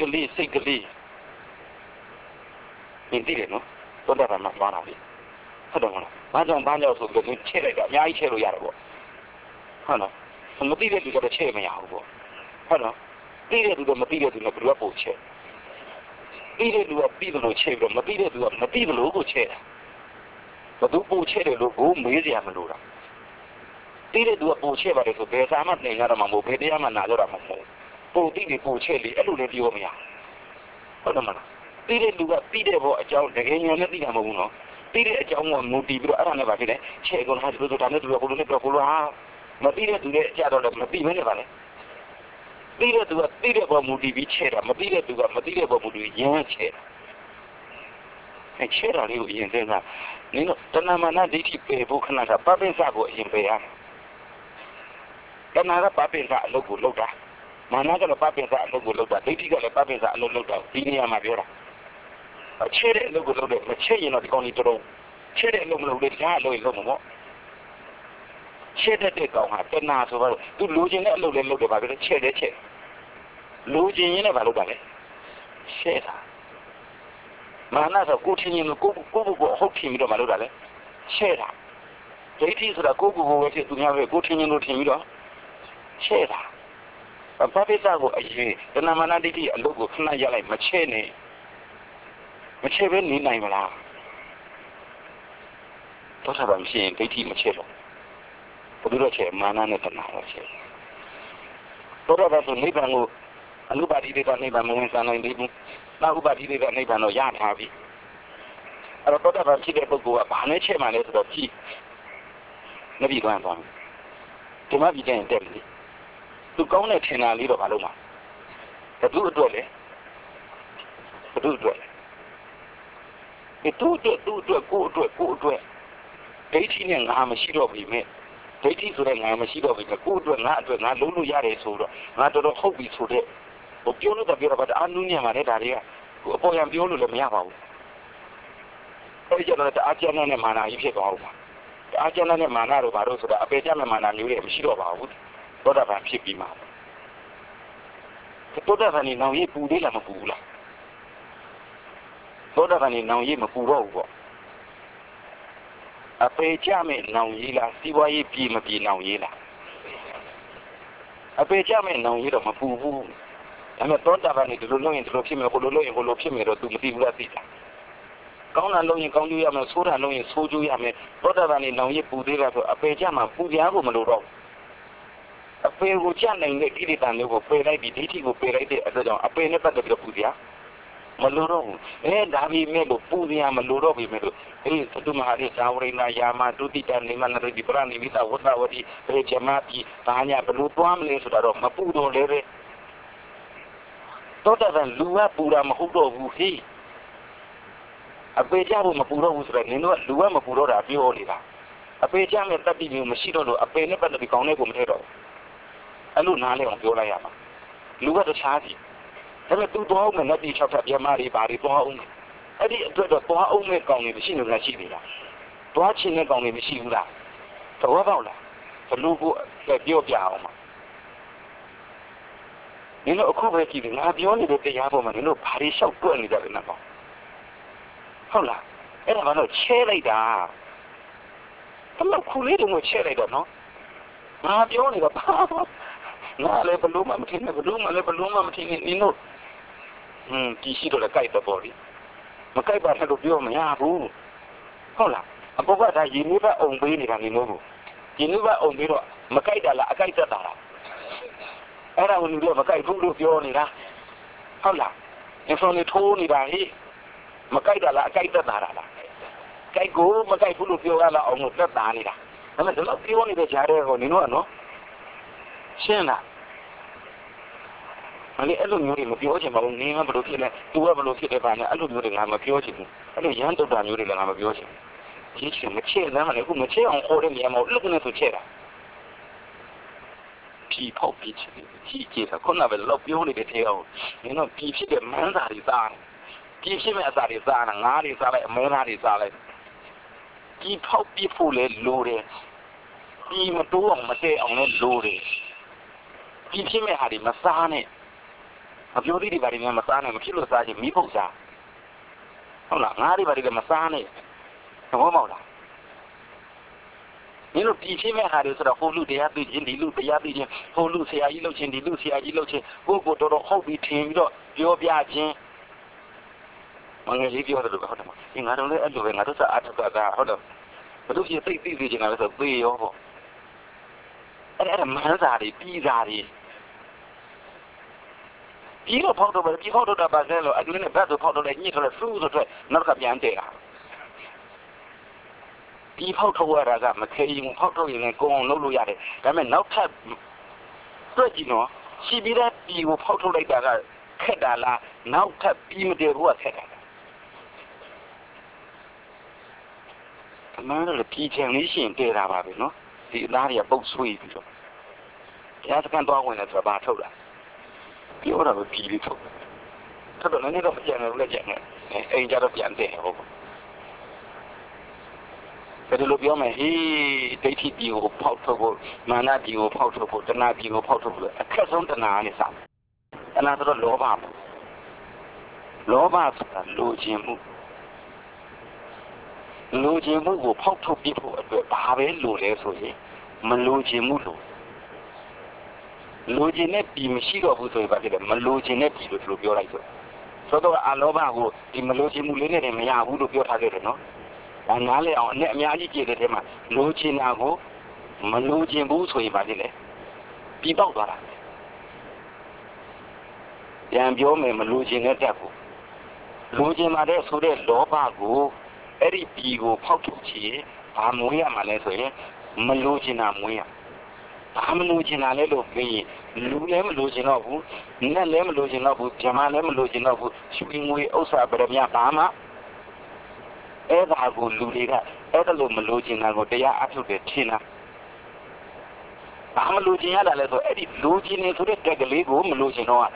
င်းသိတယ်နော်တော်တာမှသွားတာလေဟုတ်တယ်မလားဘာကြောင့်ဆိုပြီးတော့ချဲ့လိုက်တာအများကြီးချဲ့လို့ရတယ်ပေါ့ဟုတ်လားမသိတဲ့လူကတော့ချဲ့မရဘူးပေါ့ဟုတ်လားသိတဲ့လူတော့မသိတဲ့လူနဲ့ဘယ်လိုပို့ချဲ့သိတဲ့လူကပြီးတယ်လို့ချဲ့ပြီးတော့မသိတဲ့လူကမသိဘူးလို့ကိုချဲ့တာဘသူပို့ချဲ့တယ်လို့ကိုမေးစရာမလိုတာသိတဲ့လူကပို့ချဲ့ပါတယ်ဆိုဘယ်စာမှနေရတော့မှာမဟုတ်ဘယ်တရားမှနာကြတာမဟုတ်ပို့သိတယ်ပို့ချဲ့လေအဲ့လိုလည်းပြောမရဟုတ်တယ်မလားသိတဲ့လူကသိတဲ့ဘောအကြောင်းတကယ်ဉာဏ်နဲ့သိတာမဟုတ်ဘူးနော်သိတဲ့အကြောင်းကမူတည်ပြီးတော့အဲ့ဒါနဲ့ပါဖြစ်တယ်ချဲ့ကုန်တာဒီလိုဆိုတာနဲ့တူတယ်ကိုလိုနဲ့ပြောကိုလိုဟာမသိတဲ့သူရဲ့အကြတော့လည်းမသိမနဲ့ပါလေသိတဲ့သူကသိတဲ့ဘောမူတည်ပြီးချဲ့တာမသိတဲ့သူကမသိတဲ့ဘောမူတည်ရမ်းချဲ့တာအဲချဲ့တာလေးကိုအရင်သိတာနင်တို့တဏမာနဒိဋ္ဌိပေဖို့ခဏကပပိစကိုအရင်ပေရတဏကပပိစအလုပ်ကိုလုပ်တာမာနကလည်းပပိစအလုပ်ကိုလုပ်တာဒိဋ္ဌိကလည်းပပိစအလုပ်လုပ်တာဒီနေရာမှာပြောတာချဲ့တဲ့အလုပ်ကိုလုပ်တယ်မချဲ့ရင်တော့ဒီကောင်ကြီးတော်ချဲ့တဲ့အလုပ်မလုပ်လေတရားအလုပ်လုပ်မှာပေါ့ချဲ့တဲ့ကောင်ဟာတဏှာဆိုတော့သူလိုချင်တဲ့အလုပ်လည်းလုပ်တယ်ပါပဲချဲ့လိုချင်ရင်လည်းမလုပ်ပါနဲ့ချဲ့တာမာနဆိုကိုထင်ရင်ကိုဟုတ်ထင်ပြီးတော့မလုပ်တာလေချဲ့တာဒိဋ္ဌိဆိုတာကိုပဲဖြစ်သူများပဲကိုထင်ရင်လို့ထင်ပြီးတော့ချဲ့တာဘာပိစကိုအရင်တဏမာနဒိဋ္ဌိအလုပ်ကိုခဏရလိုက်မချဲ့နဲ့မချဲ့ပဲနေနိုင်မလားတော့ဆရာမရှိရင်ဒိဋ္ဌိမချဲ့တော့ဘယ်လိုချဲ့မာနနဲ့တဏှာတော့ချဲ့တော့ဆိုနိဗ္ဗာန်ကိုအနုပါတိတွေတော့နိဗ္ဗာန်မဝင်စားနိုင်သေးဘူးနောက်ဥပါတိတွေတော့နိဗ္ဗာန်တော့ရထားပြီအဲ့တော့သောတာပန်ဖြစ်တဲ့ပုဂ္ဂိုလ်ကဘာနဲ့ချက်မှလဲဆိုတော့ကြည့်နဗီကွမ်းသွားဒီမှာပြီးတဲ့တက်ပြီသူကောင်းတဲ့ထင်တာလေးတော့မလုပ်ပါဘသူအတွက်လဲဘသူအတွက်ဒီသူ့အတွက်ကိုယ့်အတွက်ဒိဋ္ဌိနဲ့ငါမရှိတော့ပြီမဲ့ဒိဋ္ဌိဆိုတဲ့ငါမရှိတော့ပြီမဲ့ကိုယ့်အတွက်ငါလုံးလို့ရတယ်ဆိုတော့ငါတော်တော်ဟုတ်ပြီဆိုတဲ့ဟိုပြောလို့တော့ပြောတော့ဗာအနုညံပါလေဒါတွေကကိုအပေါ်ရံပြောလို့လည်းမရပါဘူးအဲ့ဒီကျတော့တအားကျမ်းနဲ့မာနာကြီးဖြစ်သွားအောင်ပါတအားကျမ်းနဲ့မာနာတို့ဘာလို့ဆိုတော့အပေကျမ်းနဲ့မာနာမျိုးတွေမရှိတော့ပါဘူးသောတာပန်ဖြစ်ပြီးမှသောတာပန်นี่နောင်ရေးပူသေးလားမပူဘူးလားသောတာပန်นี่နောင်ရေးမပူတော့ဘူးပေါ့အပေကျမဲ့နောင်ရေးလားစီးပွားရေးပြည်မပြည်နောင်ရေးလားအပေကျမဲ့နောင်ရေးတော့မပူဘူးဒါပေမဲ့သောတာပန်นี่ဒီလိုလုပ်ရင်ဒီလိုဖြစ်မယ်ဟိုလိုလုပ်ရင်ဟိုလိုဖြစ်မယ်တော့ तू မသိဘူးလားသိတာကောင်းတာလုပ်ရင်ကောင်းကျိုးရမယ်ဆိုးတာလုပ်ရင်ဆိုးကျိုးရမယ်သောတာပန်นี่နောင်ရေးပူသေးလားဆိုအပေကျမှာပူပြားကိုမလိုတော့အပေကိုကြနိုင်တဲ့ကိလေသာမျိုးကိုပယ်လိုက်ပြီးဒိဋ္ဌိကိုပယ်လိုက်တဲ့အတွက်ကြောင့်အပေနဲ့ပတ်သက်ပြီးပူပြားမလိုတော့ဘူးဒါပေမဲ့လို့ပူပြားမလိုတော့ပြီမဲ့လို့သတုမဟာရိသာဝရိနာယာမဒုတိတနေမနရိပရဏိဝိသဝတ္တဝတိဘေဇမတိဘာညာဘလို့သွားမလဲဆိုတာတော့မပူတော့လေပဲသောတာပန်လူကပူတာမဟုတ်တော့ဘူးဟေးအပေကြဖို့မပူတော့ဘူးဆိုတော့နင်တို့ကလူကမပူတော့တာပြောနေတာအပေကြမဲ့တတိမျိုးမရှိတော့လို့အပေနဲ့ပတ်သက်ပြီးကောင်းတဲ့ကိုမထည့်တော့အဲ့လိုနားလဲအောင်ပြောလိုက်ရမှာလူကတခြားစီဒါပေမဲ့သူသွားအောင်နဲ့လက်တီ၆ထပ်ပြမတွေဘာတွေသွားအောင်အဲ့ဒီအတွက်တော့သွားအောင်မဲ့ကောင်းနေမရှိလို့လားရှိသေးလားသွားချင်းတဲ့ကောင်းနေမရှိဘူးလားသဘောပေါက်လားဘလူကိုပြောပြအောင်မှာနင်တို့အခုပဲကြည့်တယ်ငါပြောနေတဲ့တရားပေါ်မှာနင်တို့ဘာတွေလျှောက်တွက်နေကြလဲနော်ဟုတ်လားအဲ့ဒါကတော့ချဲလိုက်တာဘလို့ခုလေးတုန်းကချဲလိုက်တော့နော်ငါပြောနေတော့ငါလည်းဘလို့မှမထင်နဲ့ဘလို့မှလည်းဘလို့မှမထင်နဲ့နင်တို့ဒီရှိတော့လည်းကြိုက်တော့ပေါ့လေမကြိုက်ပါနဲ့လို့ပြောမရဘူးဟုတ်လားအပေါ်ကဒါရင်းနှီးပါအောင်ပေးနေတာနင်တို့ကိုရင်းနှီးပါအောင်ပေးတော့မကြိုက်တာလားအကြိုက်တတ်တာလားအဲ့ဒါကိုနင်တို့မကြိုက်ဘူးလို့ပြောနေတာဟုတ်လားအင်းဆုံးနေထိုးနေတာဟိမကြိုက်တာလားအကြိုက်တတ်တာလားကြိုက်ကိုမကြိုက်ဘူးလို့ပြောရလားအောင်လို့တက်တာနေတာဒါပေမဲ့ဒီလောက်ပြောနေတဲ့ကြားတဲ့ကိုနင်တို့ကနော်ရှင်းလားအဲ့လိုမျိုးတွေမပြောချင်ပါဘူးနင်းကဘယ်လိုဖြစ်လဲသူကဘယ်လိုဖြစ်တယ်ပါလဲအဲ့လိုမျိုးတွေငါမပြောချင်ဘူးအဲ့လိုရမ်းတုတ်တာမျိုးတွေလည်းငါမပြောချင်ဘူးကြီးချင်မချဲ့လမ်းမလဲခုမချဲ့အောင်ခေါ်တဲ့နေရာမှာလူကနေဆိုချဲ့တာပြီးဖောက်ပြီးချစ်ကြီးကြည့်တာခုနကပဲလောက်ပြောနေတဲ့ထဲအောင်နင်တို့ပြီးဖြစ်တဲ့မန်းစာတွေစားတယ်ပြီးဖြစ်မဲ့အစာတွေစားတာငါးတွေစားလိုက်အမဲသားတွေစားလိုက်ပြီးဖောက်ပြီးဖို့လဲလိုတယ်ပြီးမတိုးအောင်မတည့်အောင်လဲလိုတယ်ပြီးဖြစ်မဲ့ဟာတွေမစားနဲ့မပြောသေးတွေဘာတွေများမစားနဲ့မဖြစ်လို့စားချင်မီးပုတ်စားဟုတ်လားငါးတွေဘာတွေလည်းမစားနဲ့သဘောပေါက်လားနင်တို့ဒီဖြစ်မဲ့ဟာတွေဆိုတော့ဟိုလူတရားသိခြင်းဒီလူတရားသိခြင်းဟိုလူဆရာကြီးလုပ်ခြင်းဒီလူဆရာကြီးလုပ်ခြင်းကိုယ်ကိုတော်တော်ဟုတ်ပြီးထင်ပြီးတော့ပြောပြခြင်းမငယ်လေးပြောတယ်လို့ဟုတ်တယ်မဒီငါတို့လည်းအဲ့လိုပဲငါတို့စအားထုတ်တာဟုတ်တယ်ဘလို့ဖြစ်သိသိခြင်းကလည်းဆိုသေရောပေါ့အဲ့ဒါမန်းစာတွေပြီးစာတွေပြီးတော့ဖောက်တော့ပဲပြီးဖောက်တော့တာပါဆဲလို့အတွင်းနဲ့ဘတ်ဆိုဖောက်တော့လည်းညှစ်တော့လည်းစူးဆိုတော့နောက်ကပြန်တဲ့တာပြီးဖောက်ထုတ်ရတာကမခဲရင်ဖောက်ထုတ်ရင်လည်းကိုယ်အောင်လုပ်လို့ရတယ်ဒါပေမဲ့နောက်ထပ်တွေ့ကြည့်နော်ရှိပြီးတဲ့ပြီးကိုဖောက်ထုတ်လိုက်တာကခက်တာလားနောက်ထပ်ပြီးမတည်ဘူးကခက်တာအမှန်တော့ပြီးချင်လေးရှင်တည်တာပါပဲနော်ဒီအသားတွေကပုတ်ဆွေးပြီးတော့တရားစကန်သွားဝင်တယ်ဆိုတာဘာထုတ်လားပြောတာပဲပြီးလေးထုတ်တော့လည်းတော့ပြန်လို့လည်းကြံတယ်အိမ်ကြတော့ပြန်တယ်ဟုတ်ဘယ်လိုပြောမလဲဟေးဒိဋ္ဌိပြီးကိုဖောက်ထုတ်ဖို့မာနပြီးကိုဖောက်ထုတ်ဖို့တဏှာပြီးကိုဖောက်ထုတ်ဖို့အခက်ဆုံးတဏှာနဲ့စတဏှာဆိုတော့လောဘပေါ့လောဘဆိုတာလိုချင်မှုကိုဖောက်ထုတ်ပြီးဖို့အတွက်ဘာပဲလိုလဲဆိုရင်မလိုချင်မှုလိုချင်တဲ့ပြီးမရှိတော့ဘူးဆိုရင်ဘာဖြစ်လဲမလိုချင်တဲ့ပြီးလို့ပြောလိုက်ဆိုတော့အလောဘကိုဒီမလိုချင်မှုလေးနဲ့မရဘူးလို့ပြောထားခဲ့တယ်နော်ဒါနားလဲအောင်အများကြီးကြည့်တဲ့ထဲမှာလိုချင်တာကိုမလိုချင်ဘူးဆိုရင်ဘာဖြစ်လဲပြီးပေါက်သွားတာပြန်ပြောမယ်မလိုချင်တဲ့တက်ကိုလိုချင်ပါတဲ့ဆိုတဲ့လောဘကိုအဲ့ဒီပြည်ကိုဖောက်ထုတ်ချင်ဘာမွေးရမှာလဲဆိုရင်မလိုချင်တာမွေးရဘာမလိုချင်တာလဲလို့ပြီးရင်လူလည်းမလိုချင်တော့ဘူးနတ်လည်းမလိုချင်တော့ဘူးဗြဟ္မာလည်းမလိုချင်တော့ဘူးရွှေငွေဥစ္စာပရမဘာမှအဲ့ဒါကိုလူတွေကအဲ့ဒါလို့မလိုချင်တာကိုတရားအထုတ်တယ်ထင်တာဘာမလိုချင်ရတာလဲဆိုအဲ့ဒီလိုချင်နေဆိုတဲ့တက်ကလေးကိုမလိုချင်တော့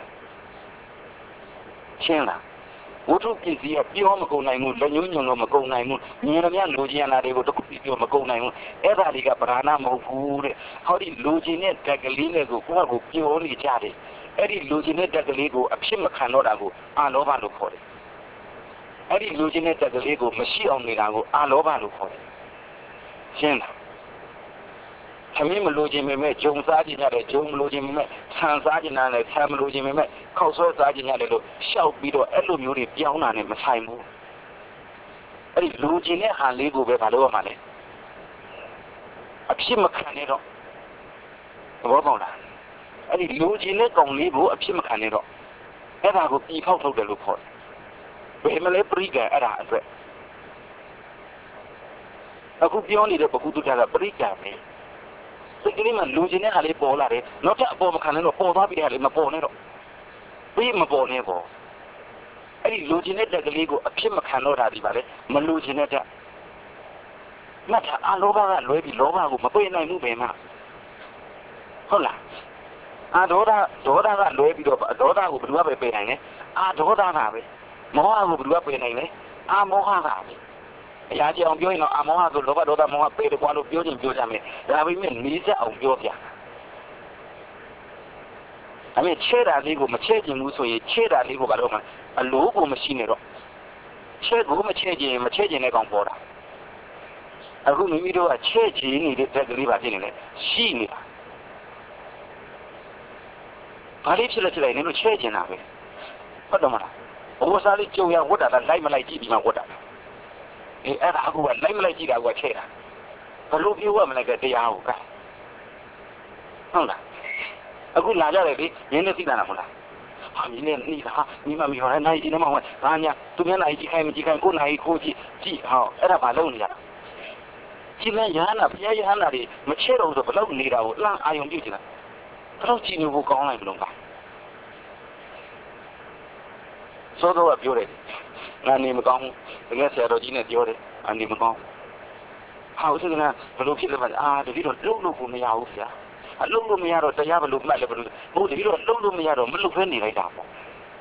ရှင်းလားဝတ္ထုပစ္စည်းကပြောမကုန်နိုင်ဘူးလက်ညှိုးညွန်လို့မကုန်နိုင်ဘူးမြင်ရမြလိုချင်ရတာတွေကိုတစ်ခုပြီးပြောမကုန်နိုင်ဘူးအဲ့ဒါတွေကပဓာနာမဟုတ်ဘူးတဲ့ဟောဒီလိုချင်တဲ့တက်ကလေးနဲ့ကိုကိုယ့်ကိုပြောနေကြတယ်အဲ့ဒီလိုချင်တဲ့တက်ကလေးကိုအဖြစ်မခံတော့တာကိုအာလောဘလို့ခေါ်တယ်အဲ့ဒီလိုချင်တဲ့တက်ကလေးကိုမရှိအောင်နေတာကိုအာလောဘလို့ခေါ်တယ်ရှင်းလားသမီးမလိုချင်ပေမဲ့ဂျုံစားခြင်းရတယ်ဂျုံမလိုချင်ပေမဲ့ဆန်စားခြင်းရတယ်ဆန်မလိုချင်ပေမဲ့ခောက်ဆွဲစားခြင်းရတယ်လို့ရှောက်ပြီးတော့အဲ့လိုမျိုးတွေပြောင်းတာနဲ့မဆိုင်ဘူးအဲ့ဒီလိုချင်တဲ့ဟာလေးကိုပဲမလုပ်ရမှာလေအဖြစ်မခံနဲ့တော့သဘောပေါက်လားအဲ့ဒီလိုချင်တဲ့ကောင်လေးကိုအဖြစ်မခံနဲ့တော့အဲ့ဒါကိုပြီးဖောက်ထုတ်တယ်လို့ခေါ်တယ်ဘယ်မလဲပရိကံအဲ့ဒါအတွက်အခုပြောနေတဲ့ပုဂ္ဂိုလ်တွေကပရိကံပဲစိတ်ကလေးမှလူချင်းတဲ့ဟာလေးပေါ်လာတယ်နောက်ထပ်အပေါ်မခံနဲ့တော့ပေါ်သွားပြီးတဲ့ဟာလေးမပေါ်နဲ့တော့ပြီးမပေါ်နဲ့ပေါ့အဲ့ဒီလူချင်းတဲ့တက်ကလေးကိုအဖြစ်မခံတော့တာဒီပါလေမလူချင်းတဲ့တက်မှတ်တာအလောဘကလွဲပြီးလောဘကိုမပြေနိုင်ဘူးပဲမှဟုတ်လားအာဒေါသကလွဲပြီးတော့ဒေါသကိုဘယ်သူကပဲပြေနိုင်လဲအာဒေါသကပဲမောဟကိုဘယ်သူကပြေနိုင်လဲအာမောဟကပဲအရာကြီးအောင်ပြောရင်တော့အမောဟဆိုလောဘဒေါသမောဟပေတယ်ကွာလို့ပြောချင်ပြောကြမယ်ဒါပေမဲ့နေစက်အောင်ပြောပြအမေချဲတာလေးကိုမချဲကျင်ဘူးဆိုရင်ချဲတာလေးကိုကတော့အလိုကိုမရှိနဲ့တော့ချဲကိုမချဲကျင်တဲ့ကောင်ပေါ်တာအခုမိမိတို့ကချဲချင်နေတဲ့တက်ကလေးပါဖြစ်နေတယ်ရှိနေတာဘာလေးဖြစ်လဲနင်တို့ချဲကျင်တာပဲဟုတ်တယ်မလားဘဝစားလေးကြုံရဝတ်တာလိုက်မလိုက်ကြည့်ပြီးမှဝတ်တာအဲ့ဒါကလိုက်မလိုက်ကြည့်တာကချဲ့တာဘလို့ပြောရမလဲကတရားကိုကဟုတ်လားအခုလာကြတယ်လေရင်းနေသိတာလားမဟုတ်လားဟာမင်းနဲ့နေတာမိမမပြောနိုင်ဒီမှာဘာညာသူများနိုင်ကြည့်ခိုင်းမကြည့်ခိုင်းကိုနိုင်ခိုးကြည့်ဟောအဲ့ဒါဘာလုပ်နေကြတာဒီမဲ့ရဟန္တာဘုရားရဟန္တာတွေမချဲ့တော့ဆိုဘလို့နေတာကိုအလန့်အာယုံပြုတ်ကြတာဘလို့ကြည့်နေဖို့ကောင်းလိုက်မလို့ကစောတော့ပြောတယ်ငါနေမကောင်းဘူးတကယ်ဆရာတော်ကြီးနဲ့ပြောတယ်အနေမကောင်းဟာဥစ္စာကဘလို့ဖြစ်လဲပါအာတတိတော့လုံးလို့ကိုမရဘူးဆရာအလုံးလို့မရတော့တရားဘလို့မှတ်လဲဘလို့ဟိုတတိတော့လုံးလို့မရတော့မလုပ်ဖဲနေလိုက်တာပေါ့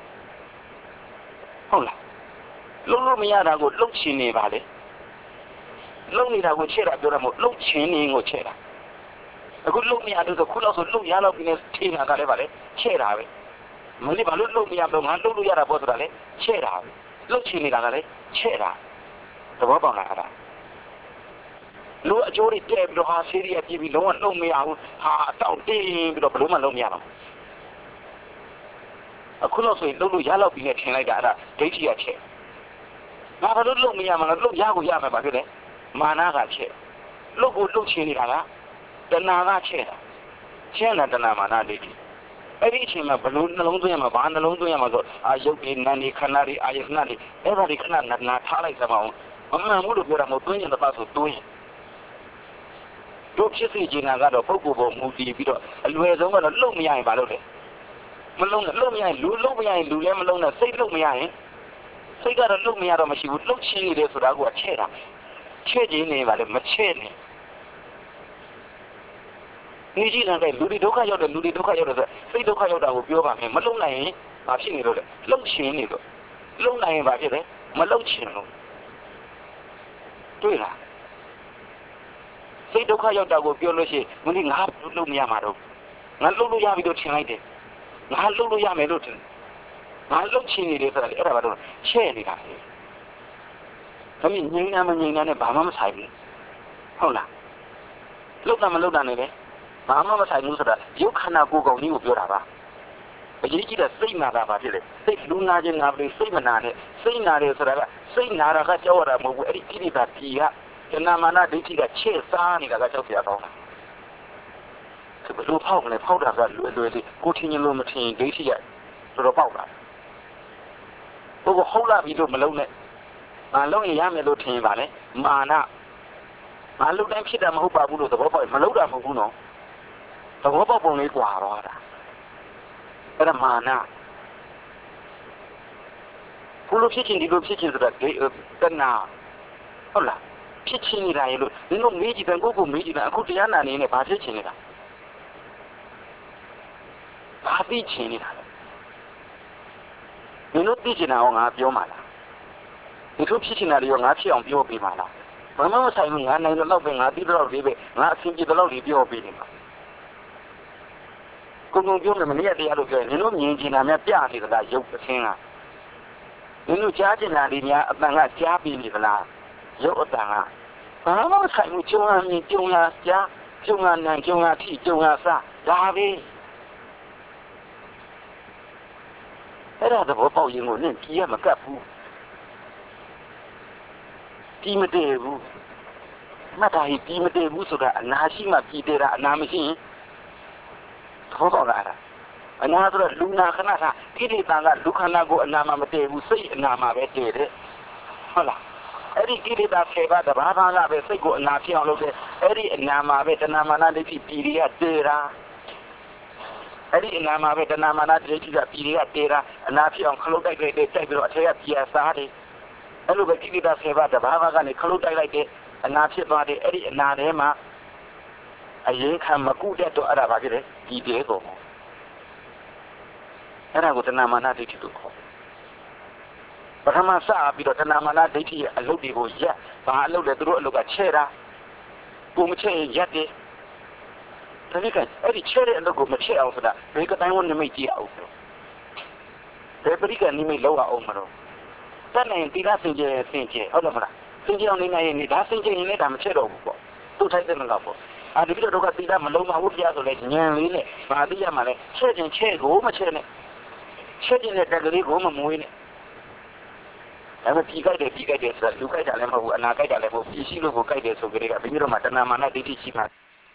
ဟုတ်လားလုံးလို့မရတာကိုလှုပ်ချင်နေပါလေလှုပ်နေတာကိုချဲ့တာပြောတာမဟုတ်လှုပ်ချင်နေကိုချဲ့တာအခုလှုပ်မရတော့ခုလောက်ဆိုလှုပ်ရတော့ပြီးနေထိနေတာကလည်းပါလေချဲ့တာပဲမလေးဘာလို့လှုပ်မရတော့ငါလှုပ်လို့ရတာပေါ့ဆိုတာလေချဲ့တာပဲလှုပ်ချင်နေတာကလည်းချဲ့တာသဘောပေါက်လားအဲ့ဒါလူအကျိုးတွေတဲ့ပြီးတော့ဟာဆေးရပြပြီးလုံးဝလုံးမရဘူးဟာအတောက်တင်းပြီးတော့ဘလို့မှလုံးမရတော့အခုလို့ဆိုရင်လုံးလို့ရလောက်ပြီးနဲ့ထင်လိုက်တာအဲ့ဒါဒိဋ္ဌိကချက်ငါဘာလို့လုံးမရမှာလဲလုံးရကိုရမှာပါဖြစ်တယ်မာနကချက်လုံးကိုလုံးချင်နေတာကတဏှာကချက်တာချက်တာတဏှာမာနဒိဋ္ဌိအဲ့ဒီအချိန်မှာဘလို့နှလုံးသွင်းရမှာဘာနှလုံးသွင်းရမှာဆိုအာယုတ်ဒီနန္ဒီခန္ဓာဒီအာယတနာဒီအဲ့ဒါဒီခဏနာထားလိုက်သမောင်းမမှန်ဘူးလို့ပြောတာမဟုတ်သွင်းရင်တော့ဆိုသွင်းတို့ဖြစ်စီခြင်းကတော့ပုဂ္ဂိုလ်ပေါ်မူတည်ပြီးတော့အလွယ်ဆုံးကတော့လုံမရရင်ဘာလုပ်လဲမလုံနဲ့လုံမရရင်လူလုံမရရင်လူလည်းမလုံနဲ့စိတ်လုံမရရင်စိတ်ကတော့လုံမရတော့မရှိဘူးလုံချင်းနေတယ်ဆိုတာကချဲ့တာချဲ့ခြင်းနေပါလေမချဲ့နဲ့ဒီကြည့်တဲ့လူတွေဒုက္ခရောက်တယ်ဆိုစိတ်ဒုက္ခရောက်တာကိုပြောပါမယ်မလုံနိုင်ရင်ဘာဖြစ်နေလို့လဲလုံချင်းနေလို့လုံနိုင်ရင်ဘာဖြစ်လဲမလုံချင်လို့တွေ့လားစိတ်ဒုက္ခရောက်တာကိုပြောလို့ရှိရင်မင်းငါလုံမရမှာတော့ငါလုံလို့ရပြီလို့ထင်လိုက်တယ်ငါလုံလို့ရမယ်လို့ထင်ငါလုံချင်နေတယ်ဆိုတာလေအဲ့ဒါဘာလို့ချဲ့နေတာလဲဒါမြင်ငြိမ်းနေမငြိမ်းနဲ့ဘာမှမဆိုင်ဘူးဟုတ်လားလုံတာမလုံတာနဲ့လေဘာမှမဆိုင်ဘူးဆိုတာရုပ်ခန္ဓာကိုယ်ကောင်ကြီးကိုပြောတာပါအရေးကြီးတဲ့စိတ်နာတာပါဖြစ်လေစိတ်လူနာခြင်းနာပြီးစိတ်မနာနဲ့စိတ်နာတယ်ဆိုတာကစိတ်နာတာကကြောက်ရတာမဟုတ်ဘူးအဲ့ဒီကိရိတာပြည်ကတဏမာနဒိဋ္ဌိကချဲ့စားနေတာကကြောက်เสียကောင်းတာဘယ်လိုဖောက်မလဲဖောက်တာကလွယ်လေးကိုထင်ရင်လို့မထင်ဒိဋ္ဌိကတော်ပေါက်လာဘုကဟုတ်လာပြီလို့မလုံးနဲ့ငါလုံးရင်ရမယ်လို့ထင်ပါလေမာနငါလုံးတိုင်းဖြစ်တာမဟုတ်ပါဘူးလို့သဘောပေါက်မလုံးတာမဟုတ်ဘူးနော်သဘောပေါက်ပုံလေးကွာတော့တာအဲ့ဒါမာနဘုလိုဖြစ်ချင်းဒီလိုဖြစ်ချင်းဆိုတာတဏှာဟုတ်လားဖြစ်ချင်းနေတာရေလို့နင်တို့မေးကြည့်တယ်ကိုယ့်ကိုမေးကြည့်တယ်အခုတရားနာနေနဲ့ဘာဖြစ်ချင်းနေတာဘာသိချင်းနေတာလဲနင်တို့သိချင်တာရောငါပြောမှာလားဒီလိုဖြစ်ချင်တာတွေရောငါဖြစ်အောင်ပြောပေးမှာလားဘာမှမဆိုင်ဘူးငါနိုင်တော့ပဲငါသိတော့လေးပဲငါအဆင်ပြေတော့လေးပြောပေးနေမှာကိုယ်ကပြောတယ်မနေ့ကတရားလို့ပြောရင်နင်တို့မြင်ချင်တာများပြနေသလားရုပ်အသင်းကနင်တို့ကြားချင်တာတွေများအတန်ကကြားပြီးနေသလားရုပ်အတန်ကဘာမှမဆိုင်ဘူးကျုံရမြင်ကျုံရကြားကျုံရနိုင်ကျုံရထိကျုံရစဒါပဲအဲ့ဒါသဘောပေါက်ရင်ကိုနင်ကြီးရမကတ်ဘူးကြီးမတည့်ဘူးမှတ်တာကြီးမတည့်ဘူးဆိုတာအနာရှိမှကြီးတယ်တာအနာမရှိရင်သဘောပေါက်လားအနာဆိုတော့လူနာခဏခါကိလေသာကလူခန္ဓာကိုအနာမှမတည့်ဘူးစိတ်အနာမှပဲတည့်တယ်ဟုတ်လားအဲ့ဒီကိလေသာ10ပါးတဘာဘာကပဲစိတ်ကိုအနာဖြစ်အောင်လုပ်တယ်အဲ့ဒီအနာမှပဲတဏမာနဒိဋ္ဌိပြည်တွေကတည်တာအဲ့ဒီအနာမှာပဲတဏမာနဒိဋ္ဌိကပြည်တွေကတည်တာအနာဖြစ်အောင်ခလုတ်တိုက်လိုက်တဲ့တိုက်ပြီးတော့အထက်ကပြည်အစားတယ်အဲ့လိုပဲကိလေသာ10ပါးတဘာဘာကနေခလုတ်တိုက်လိုက်တဲ့အနာဖြစ်သွားတယ်အဲ့ဒီအနာထဲမှာအရင်ခံမကုတတ်တော့အဲ့ဒါဘာဖြစ်လဲဒီတဲကုန်အဲ့ဒါကိုတဏမာနဒိဋ္ဌိလို့ခေါ်ပထမစပြီးတော့တဏမာနဒိဋ္ဌိရဲ့အလုပ်တွေကိုရက်ဘာအလုပ်လဲသူတို့အလုပ်ကချဲ့တာကိုမချဲ့ရင်ရက်တယ်ဒါပေမဲ့အဲ့ဒီချဲ့တဲ့အလုပ်ကိုမချဲ့အောင်ဆိုတာဘယ်ကတိုင်းဝန်နိမိတ်ကြည့်အောင်ဘယ်ပရိကနိမိတ်လောက်အောင်မလို့တတ်နိုင်တိရစင်ကြယ်ဟုတ်တယ်မလားစင်ကြယ်အောင်နေနိုင်ရင်ဒါစင်ကြယ်ရင်လည်းဒါမချဲ့တော့ဘူးပေါ့သူ့ထိုက်တဲ့ငါပေါ့ဒီပြီးတော့ကတိရမလုံးမဟုတ်တရားဆိုလဲညံလေးနဲ့ဘာသိရမှာလဲချဲ့ခြင်းချဲ့ကိုမချဲ့နဲ့ချဲ့ခြင်းတဲ့တက်ကလေးကိုမမွေးနဲ့အဲ့ဒါပြီးကြိုက်တယ်ဆိုတာလူကြိုက်တာလည်းမဟုတ်ဘူးအနာကြိုက်တာလည်းမဟုတ်ဘူးရှိလို့ကိုကြိုက်တယ်ဆိုကြတဲ့ကပြီးတော့မှတဏမာနဒိဋ္ဌိရှိမှာ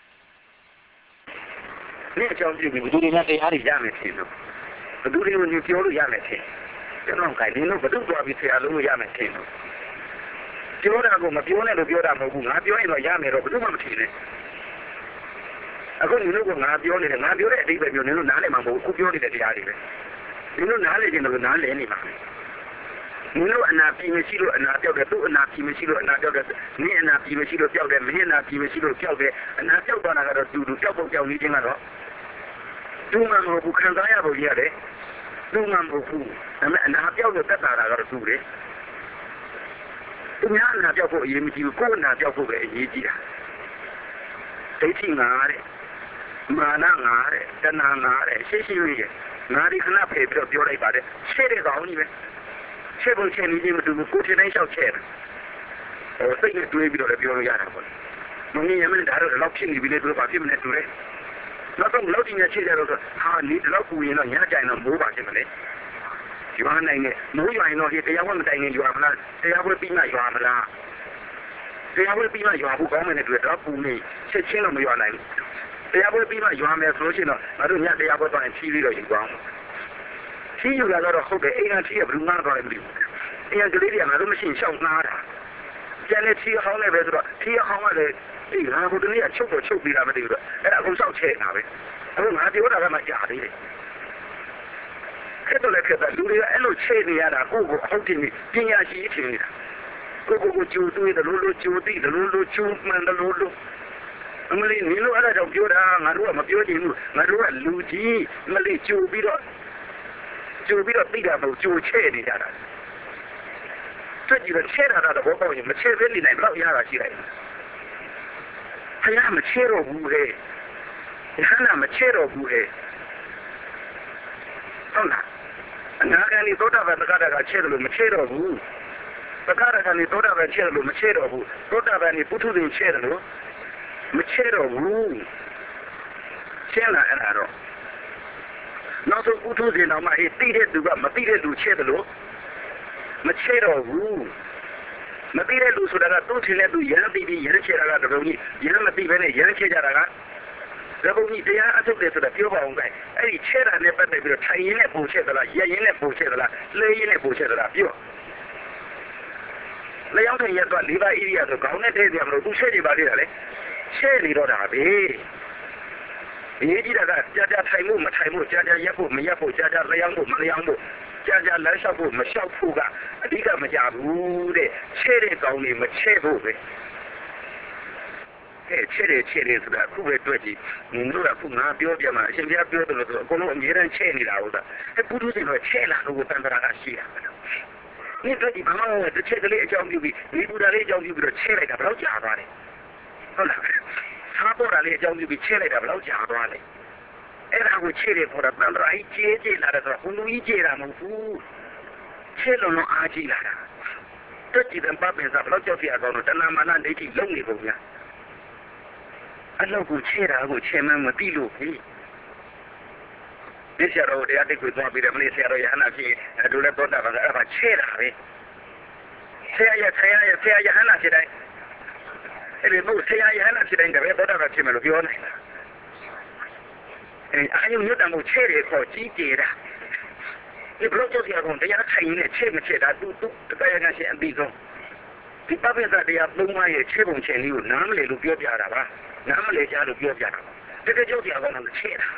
နေ့အကြောင်းပြုပြီးဘယ်သူတွေနဲ့တရားတွေရမယ်ဖြစ်လို့ဘယ်သူတွေကိုညပြောလို့ရမယ်ဖြစ်ကျွန်တော်ကြိုက်တယ်လို့ဘယ်သူသွားပြီးဆရာလုံးလို့ရမယ်ဖြစ်လို့ပြောတာကိုမပြောနဲ့လို့ပြောတာမဟုတ်ဘူးငါပြောရင်တော့ရမယ်တော့ဘယ်သူမှမထင်နဲ့အခုဒီလိုကငါပြောနေတယ်ငါပြောတဲ့အတိတ်ပဲပြောနေလို့နားလည်မှာမဟုတ်ဘူးအခုပြောနေတဲ့တရားတွေပဲဒီလိုနားလည်ခြင်းလို့နားလည်နေမှာမင်းတို့အနာပြည်မရှိလို့အနာပြောက်တယ်သူ့အနာပြည်မရှိလို့အနာပြောက်တယ်မင်းအနာပြည်မရှိလို့ပြောက်တယ်မင်းအနာပြည်မရှိလို့ပြောက်တယ်အနာပြောက်သွားတာကတော့တူပြောက်ဖို့ပြောက်နေခြင်းကတော့သူမှမဟုတ်ဘူးခံစားရဖို့ရတယ်သူမှမဟုတ်ဘူးဒါပေမဲ့အနာပြောက်လို့တက်တာကတော့သူလေသူများအနာပြောက်ဖို့အရေးမကြီးဘူးကိုယ်အနာပြောက်ဖို့ပဲအရေးကြီးတာဒိဋ္ဌိငါတဲ့မာနငါတဲ့တဏှာငါတဲ့ရှိရှိရည်ငါဒီခဏဖယ်ပြီးတော့ပြောလိုက်ပါတယ်ရှေ့တဲ့ကောင်ကြီးပဲရှေ့ဖို့ချင်းနေမတူဘူးကိုယ်ထင်တိုင်းလျှောက်ချဲ့တယ်စိတ်နဲ့တွေးပြီးတော့လည်းပြောလို့ရတာပေါ့မင်းရမင်းဒါတော့လောက်ဖြစ်နေပြီလေသူဘာဖြစ်မလဲတူတယ်နောက်တော့လောက်တင်ရချေ့ကြတော့ဟာနေတော့ပူရင်တော့ညကြိုင်တော့မိုးပါဖြစ်မလဲရွာနိုင်နဲ့မိုးရွာရင်တော့ဒီတရားဝတ်မတိုင်ရင်ရွာမလားတရားဝတ်ပြီးမှရွာမလားတရားဝတ်ပြီးမှရွာဖို့ကောင်းမယ်နဲ့တူတော့ပူနေချက်ချင်းတော့မရွာနိုင်ဘူးတရားဝတ်ပြီးမှရွာမယ်ဆိုလို့ရှိရင်တော့ငါတို့ညတရားဝတ်တော့ရင်ဖြီးပြီးတော့ယူသွားအောင်ဖြီးယူလာတော့ဟုတ်တယ်အိမ်ကဖြီးရဘယ်သူမှတော့လည်းမသိဘူးအိမ်ကလေးတွေကငါတို့မရှိရှောက်နားတာကျန်တဲ့ဖြီးဟောင်းလည်းပဲဆိုတော့ဖြီးဟောင်းကလည်းဒီငါတို့တနေ့အချုပ်ပြီးတာမသိဘူးတော့အဲ့ဒါအခုစောက်ချဲနေတာပဲအခုငါပြောတာကမှကြာသေးတယ်ခက်တော့လည်းခက်တာလူတွေကအဲ့လိုချဲနေရတာကိုယ့်ကိုအောက်တင်ပညာရှိထင်နေတာကိုယ့်ကျိုးတွေးတယ်လို့ကျိုးသိတယ်လို့ကျိုးမှန်တယ်လို့အမလေးနင်တို့အဲ့ဒါကြောင့်ပြောတာငါတို့ကမပြောချင်ဘူးငါတို့ကလူကြီးမလေးကျိုးပြီးတော့သိတာမဟုတ်ကျိုးချဲနေကြတာတွေ့ကြည့်တော့ချဲတာတော့ဘောပေါင်းရင်မချဲသေးနေနိုင်တော့ရတာရှိလိုက်ဖယားမချဲတော့ဘူးလေခန္ဓာမချဲတော့ဘူးလေဟုတ်လားအနာဂတ်นี่သောတာပန်သက္ကတာကချဲတယ်လို့မချဲတော့ဘူးသက္ကတာကนี่သောတာပန်ချဲတယ်လို့မချဲတော့ဘူးသောတာပန်นี่ပုထုဇဉ်ချဲတယ်လို့မချဲတော့ဘူးချဲလာအဲ့ဒါတော့နောက်ဆုံးပုထုဇဉ်တော်မှသိတဲ့သူကမသိတဲ့လူချဲတယ်လို့မချဲတော့ဘူးမသိတဲ့လူဆိုတာကသူ့ထင်တဲ့သူရမ်းသိပြီးရမ်းချဲတာကတပုံကြီးရမ်းမသိဘဲနဲ့ရမ်းချဲကြတာက Raboni, they are at the pure guy. I chair and never the tiny bullshit, yen bullshit, lay in a bullshit, pure. Lay out a year to live area to go on a day, they are to say about it. Sherry Rodabi. Jaja Taimu, Jaja Yapu, Miyapu, Jaja Layango, Malayango, Jaja Lashabu, Michelle Fuga, Adiga Majabu, Cherry Goni, Machebu. Cherry is the Kuwait 20, Nura Puna, Bioma, Shindia Bioma, Colombian and Cherry Lauda. I put it in a chair who was under a sheet. Neither the Mama, the Cherry Jom, we would arrange on you with a chair like a brown jar. Sabora le jauh lebih cerai dah belau jahat ni. Aku cerai pun dah belau rai cerai lah dah. Ulu cerai lah mampu. Cerai lo aji lah dah. Terus tempat besar belau jauh dia kau nak mana ni di long ni punya. Aku cerai mana tilu ni. Malaysia ro dia ada kuat bila Malaysia ro yang nak si dulu pun dah apa cerai ni. Saya yang nak cerai. Ele no saya yana sidang gawe boda ka chimelo biona ayu yuda mo chere ko jikira e blojo ya ko ya khai ne che me che da tu ta ya ga shin ambi song di pa pe sa ya long ma ye che bong chen li ko na ma le lu pyo pya da ba na ma le ja lu pyo pya da te jok ya ko na che da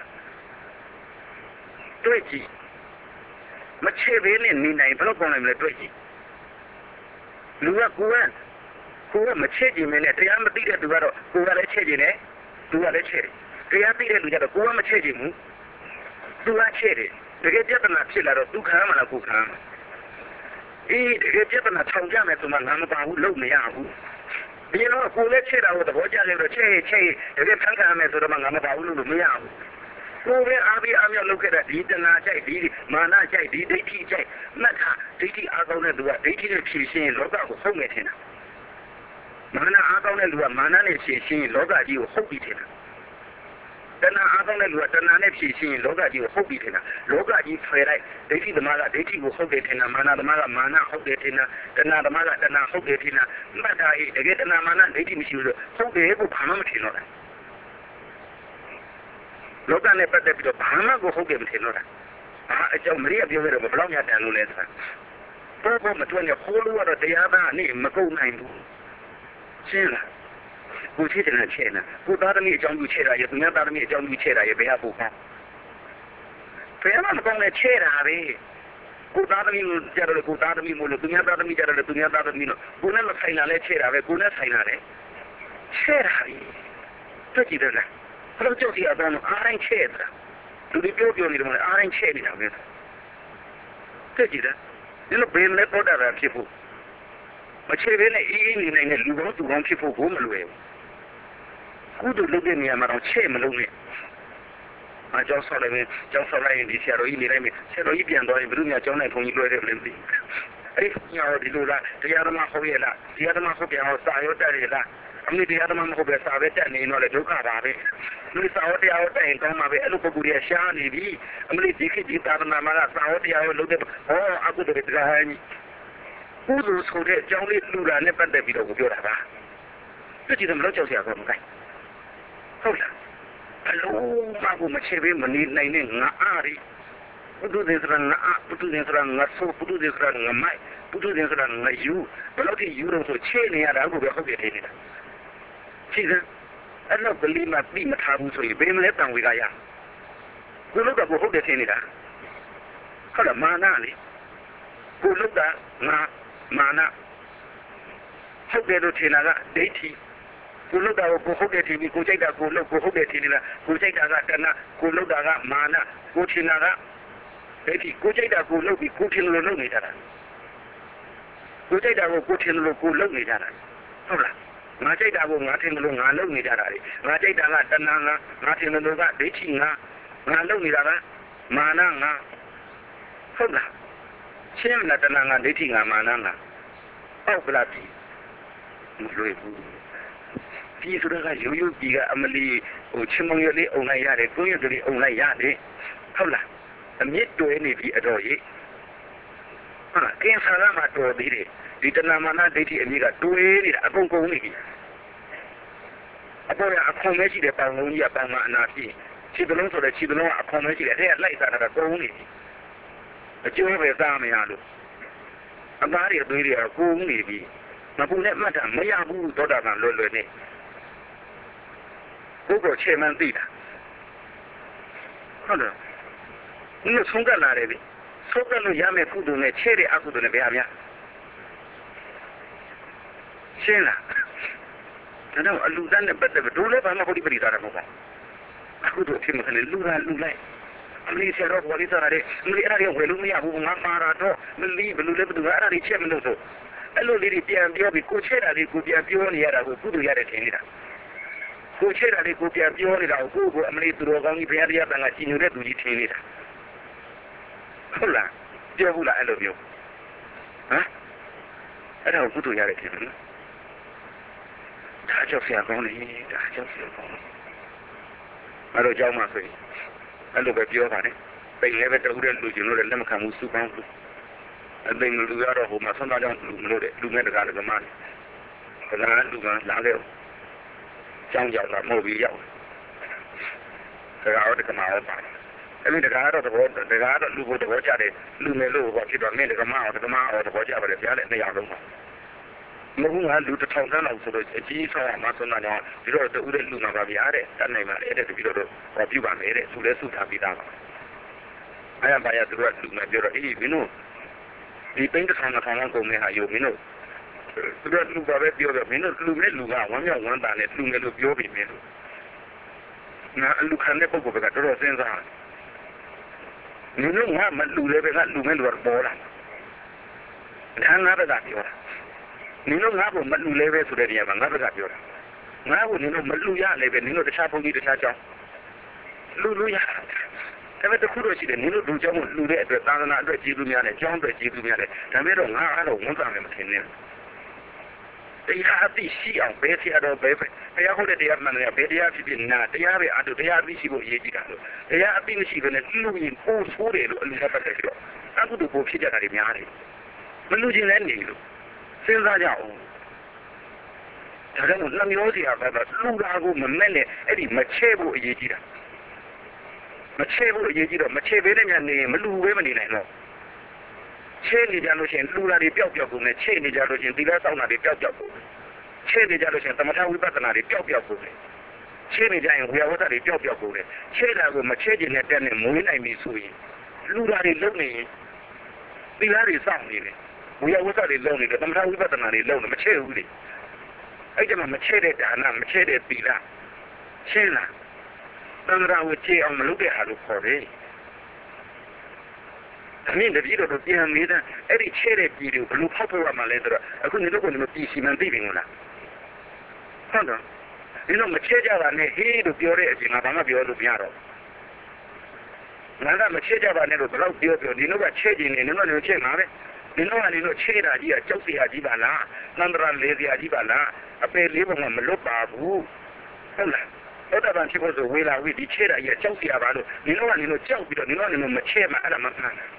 twai ji ma che be ne ni nai blo pon lai me le twai ji lu ka ko ma che ji me ne tya ma ti de tu ga ro ko ga le che ji ne tu ga le che tya ti de lu ja ro ko ma che ji mu tu ga che de tke pyatana phit la ro tu kha ma la ko kha ma tke pyatana chong ja me tu ma nga ma pa hu lou ma ya huဒီတော့ကိုလည်းချက်တာကိုသဘောကျတယ်လို့ချက်တကယ်ဖန်ခံရမယ်ဆိုတော့ငါမပါဘူးလို့မရဘူးကိုပဲအားပြီးအားမြောက်လုပ်ခဲ့တဲ့ဒီတဏှာကြိုက်ဒီမာနကြိုက်ဒီဒိဋ္ဌိကြိုက်မှတ်တာဒိဋ္ဌိအားကောင်းတဲ့သူကဒိဋ္ဌိနဲ့ဖြည့်ရှင်းလောကကိုဟုတ်မယ်ထင်တာမာနအားကောင်းတဲ့လူကမာနနဲ့ဖြည့်ရှင်းလောကကြီးကိုဟုတ်ပြီထင်တာတဏှာအားကောင်းတဲ့လူကတဏှာနဲ့ဖြည့်ရှင်းလောကကြီးကိုဟုတ်ပြီထင်တာလောကကြီးဖယ်လိုက်ဒိဋ္ဌိသမားကဒိဋ္ဌိကိုဟုတ်တယ်ထင်တာမာနသမားကမာနဟုတ်တယ်ထင်တာတဏှာသမားကတဏှာဟုတ်တယ်ထင်တာမှတ်တာဟိတကယ်တဏှာမာနဒိဋ္ဌိမရှိဘူးလို့ဟုတ်တယ်ကိုဘာမှမထင်တော့တာလောကနဲ့ပတ်သက်ပြီးတော့ဘာမှကိုဟုတ်တယ်မထင်တော့တာအကြောင်းမရိယပြောခဲ့တော့ဘယ်လောက်များတန်လို့လဲဆိုတာဘောမတွန်းရခိုးလို့ရတော့တရားသားအနေမကုန်နိုင်ဘူးရှင်းလားကိုချစ်တယ်နဲ့ချဲ့နေကိုသားသမီးအကြောင်းပြုချဲ့တာရသူများသားသမီးအကြောင်းပြုချဲ့တာရဘယ်ဟာပို့ကောင်းဘယ်မှာမကောင်းလဲချဲ့တာပဲကိုသားသမီးကိုကြတော့ကိုသားသမီးမို့လို့သူများသားသမီးကြတော့သူများသားသမီးလို့ကိုနဲ့မဆိုင်တာလဲချဲ့တာပဲကိုနဲ့ဆိုင်တာလဲချဲ့တာပဲတွေ့ကြည့်တယ်လားဘလို့ကြောက်စီအကောင်အားတိုင်းချဲ့တာသူဒီပြောနေတယ်မလားအားတိုင်းချဲ့နေတာပဲတွေ့ကြည့်တယ်ဒီလိုဘယ်နဲ့ပေါ်တာဖြစ်ဖို့မချေဘဲနဲ့အေးနေနိုင်တဲ့လူကောင်းသူကောင်းဖြစ်ဖို့ကိုမလွယ်ဘူးကုသိုလ်လုပ်တဲ့နေရာမှာတော့ချဲ့မလုပ်နဲ့အကြောင်းဆောက်လိုက်ရင်ကျောင်းဆောက်လိုက်ရင်ဒီဆရာတော်ကြီးနေလိုက်မယ်ဆရာတော်ကြီးပြန်သွားရင်ဘယ်သူများကျောင်းနိုင်ဘုံကြီးလွှဲတယ်မလဲမသိအဲ့ညောဒီလိုလားတရားဓမ္မဟုတ်ရဲ့လားတရားဓမ္မဟုတ်ပြန်အောင်စာရောတက်ရလားအမေတရားဓမ္မမဟုတ်ပဲစာပဲတက်နေတော့လေဒုက္ခပါပဲလူစာရောတရားရောတက်ရင်ကောင်းမှာပဲအဲ့လိုပုဂ္ဂိုလ်ရရှားနေပြီအမေဒီခေတ်ဒီသာသနာမှာကစာရောတရားရောလုပ်တဲ့ဟောအခုတည်းကဟန်ကုသိုလ်ဆိုတဲ့အကြောင်းလေးလူလာနဲ့ပတ်သက်ပြီးတော့ကိုပြောတာပါသူကြည့်တယ်မလို့ကြောက်စရာကောင်းမကိုင်းဟုတ်လားအလုံးမကိုမချေပေးမနေနိုင်နဲ့ငါအားရီပုထုဇဉ်ဆိုတာငါအားပုထုဇဉ်ဆိုတာငါဆိုးပုထုဇဉ်ဆိုတာငါမိုက်ပုထုဇဉ်ဆိုတာငါယူဘယ်လိုထိယူလို့ဆိုချေနေရတာကိုပဲဟုတ်တယ်ထင်နေတာရှိစမ်းအဲ့တော့ကလေးမပြီးမထားဘူးဆိုရင်ဘယ်မလဲတန်ဝေကရကိုလို့ကကိုဟုတ်တယ်ထင်နေတာဟုတ်လားမာနလေကိုလို့ကငါမာနဟုတ်တယ်လို့ထင်တာကဒိဋ္ဌိကိုလုတ်တာကိုဟုတ်တယ်ထင်ပြီးကိုကြိုက်တာကိုလုတ်ကိုဟုတ်တယ်ထင်နေတာကိုကြိုက်တာကတဏှကိုလုတ်တာကမာနကိုထင်တာကဒိဋ္ဌိကိုကြိုက်တာကိုလုတ်ပြီးကိုထင်လို့လုတ်နေကြတာကိုကြိုက်တာကိုထင်လို့ကိုလုတ်နေကြတာဟုတ်လားငါကြိုက်တာကိုငါထင်လို့ငါလုတ်နေကြတာလေငါကြိုက်တာကတဏှငါထင်လို့ကဒိဋ္ဌိငါလုတ်နေတာကမာနငါဟုတ်လားရှင်းမလားတဏှငါဒိဋ္ဌိငါမာနငါပောက်ကလာပြီမလွယ်ဘူးဒီဆိုတော့ရိုးရိုးကြီးကအမလီဟိုချင်းမုံရလေးအုံလိုက်ရတယ်ကိုရကလေးအုံလိုက်ရတယ်ဟုတ်လားအမြင့်တွဲနေပြီအတော်ကြီးဟုတ်လားကင်းစားရမှာတော်သေးတယ်ဒီတဏှမာနဒိဋ္ဌိအမြင့်ကတွဲနေတာအကုန်ကုန်နေပြီပေါ်ရအခွန်မရှိတဲ့ပေါင်လုံးကြီးကပေါင်မအနာဖြစ်ခြေသလုံးဆိုတဲ့ခြေသလုံးကအခွန်မရှိတဲ့အဲ့ဒါလိုက်စားတာကုန်းနေပြီအကျိုးပဲစားမရလို့အသားတွေအသွေးတွေကကုန်းနေပြီမပူနဲ့မှတ်တာမရဘူးသောတာပန်လွယ်လွယ်နဲ့ဘုရားချေမှန်းသိတာဟုတ်တယ်ဒီလိုဆုံးကလာတယ်ဗျဆုံးကလို့ရမယ်ကုသိုလ်နဲ့ချဲတဲ့အကုသိုလ်နဲ့ဘယ်ဟာများရှင်းလားဒါတော့အလူတန်းနဲ့ပတ်သက်ပြီးဒိုးလည်းဘာမှဟောဒီပရိသတ်တာမဟုတ်ပါအခုတို့အဖြစ်မခနဲ့လူလိုက်အမေဆရာတော်ဘောလေးစားရတယ်လူအဲ့ဒါတွေဝယ်လို့မရဘူးငါပါတာတော့မလီဘလူလည်းဘလူအဲ့ဒါတွေချက်မလို့ဆိုအဲ့လိုလေးတွေပြန်ပြောပြီးကိုချက်တာလေးကိုပြန်ပြောနေရတာကိုကုသိုလ်ရတယ်ထင်နေတာကိုချက်တာလေးကိုပြန်ပြောနေတာကိုအမလေးသူတော်ကောင်းကြီးဘုရားတရားတန်ခါကြီးညိုတဲ့သူကြီးထင်နေတာဟုတ်လားပြောဘူးလားအဲ့လိုမျိုးဟမ်အဲ့ဒါကိုကုသိုလ်ရတယ်ထင်တယ်နော်ဒါကြောင့်ဆရာကောင်းနေဒါကြောင့်ဆရာကောင်းအဲ့တော့ကြောင်းမှဆိုရင်အဲ့လိုပဲပြောပါတယ်ပိန်လည်းပဲတူတဲ့လူကျင်လို့လည်းလက်မခံဘူးစုပေါင်းဘူးအသိလူရတော့ဟိုမှာဆွမ်းသားကြောင့်လူလို့တဲ့လူမဲ့တကားလည်းကမှန်းဒါကလူကလာခဲ့ကြောင်းကြောင်းလာမဟုတ်ပြီးရောက်ဒါကတော့တကမာတော့ပါတယ်အဲ့ဒီတကားတော့တကားတော့လူကိုတဘောကြတယ်လူမဲ့လို့ဟောဖြစ်တော့မင်းတကမာအောင်တဘောကြပါတယ်ဘုရားလည်း200လုံးပါမဟုတ်ငါလူတစ်ထောင်တန်းလောက်ဆိုတော့အကြီးဆုံးအမဆွမ်းသားကြောင့်ဒီတော့တူတဲ့လူမှာပါဗျာတဲ့တတ်နိုင်ပါလေတဲ့ပြီးတော့ဟောပြုပါမယ်တဲ့သူလည်းစုထားပြီးသားပါအဲ့ဒါပါရသူကလူမဲ့ပြောတော့အေးမင်းတို့ဒီပိန်းတစ်ထောင်လောက်ကုန်နေဟာယူမင်းတို့သူကလူပါပဲပြောတော့မင်းတို့လူမဲ့လူကဝမ်းမြောက်ဝမ်းသာနဲ့လူမဲ့လို့ပြောပြီးမင်းတို့ငါလူခံတဲ့ပုဂ္ဂိုလ်ကတော်တော်စဉ်းစားမင်းတို့ငါမလူလည်းပဲငါလူမဲ့လူကပေါ်လာဒါငါပဲကပြောတာနင်တို့ငါ့ကိုမလူလဲပဲဆိုတဲ့နေရာမှာငါ့ဘက်ကပြောတာငါ့ကိုနင်တို့မလူရလဲပဲနင်တို့တခြားဘုန်းကြီးတခြားကြောင်းလူရဒါပေမဲ့တခုတော့ရှိတယ်နင်တို့လူကြောင်းကိုလူတဲ့အတွက်သာသနာအတွက်ကျေးဇူးများတယ်ကျောင်းအတွက်ကျေးဇူးများတယ်ဒါပေမဲ့တော့ငါအဲ့တော့ဝန်ဆောင်မယ်မထင်နဲ့တရားအသိရှိအောင်ဘယ်ဆရာတော်ဘယ်တရားဟုတ်တဲ့တရားမှန်တယ်ဘယ်တရားဖြစ်ဖြစ်နာတရားပဲအတူတရားသိရှိဖို့အရေးကြီးတာလို့တရားအသိမရှိဘဲနဲ့လူရင်ပို့ဆိုးတယ်လို့အလေးပတ်တယ်ပြီးတော့အခုတို့ပို့ဖြစ်ကြတာတွေများတယ်မလူချင်းလည်းနေလို့စဉ်းစားကြအောင်ဒါကြောင့်နှမျိုးစီကတော့လူလာကိုမမဲ့နဲ့အဲ့ဒီမချဲဖို့အရေးကြီးတာမချဲဖို့အရေးကြီးတော့မချဲပေးတဲ့ညနေမလူပဲမနေနိုင်တော့ချဲနေကြလို့ရှိရင်လူလာတွေပျောက်ကုန်နဲ့ချဲနေကြလို့ရှိရင်သီလစောင့်တာတွေပျောက်ကုန်ချဲနေကြလို့ရှိရင်သမထဝိပဿနာတွေပျောက်ကုန်ချဲနေကြရင်ဝိယဝတ္တတွေပျောက်ကုန်တယ်ချဲတာကိုမချဲခြင်းနဲ့တက်နဲ့မွေးနိုင်ပြီဆိုရင်လူလာတွေလုံနေရင်သီလတွေစောင့်နေတယ်ဝိယဝတ္တတွေလုံနေတယ်သမထဝိပဿနာတွေလုံနေမချဲဘူးလေအဲ့ကျမှမချဲတဲ့ဒါနမချဲတဲ့သီလရှင်းလားသံဃာကိုကြည်အောင်မလုပ်တဲ့ဟာလို့ခေါ်တယ်အမင်းတပည့်တော်တို့ပြန်နေတဲ့အဲ့ဒီချဲတဲ့ပြည်ကိုဘလို့ဖောက်ဖို့ရမှာလဲဆိုတော့အခုနေတော့ကိုနေမပြည်စီမံသိပြီမလားဟုတ်တော့ဒီလိုမချဲကြတာနဲ့ဟေးလို့ပြောတဲ့အချိန်မှာဘာမှပြောလို့မရတော့ငါကမချဲကြပါနဲ့လို့ဘယ်တော့ပြောဒီလိုကချဲခြင်းနေနင်တို့ချဲမှာပဲဒီလိုကနေတော့ချဲတာကြီးကကြောက်စရာကြီးပါလားသန္တရာလေးစရာကြီးပါလားအပေလေးဘုံကမလွတ်ပါဘူးဟုတ်လားတော့တာဖြစ်ဖို့ဆိုဝေလာဝိဒီချဲတာကြီးကကြောက်စရာပါလို့နင်တို့ကနေတော့ကြောက်ပြီးတော့နင်တို့ကနေတော့မချဲမှာအဲ့ဒါမှမှန်တယ်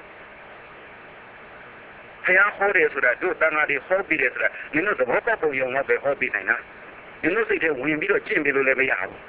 ဘုရားဟောတယ်ဆိုတာတို့တန်ဃာတွေဟောပြီးတယ်ဆိုတာနင်တို့သဘောပေါက်ပုံရုံတော့ပဲဟောပြီးနိုင်လားနင်တို့စိတ်ထဲဝင်ပြီးတော့ကျင့်ပြီးလို့လည်းမရဘူး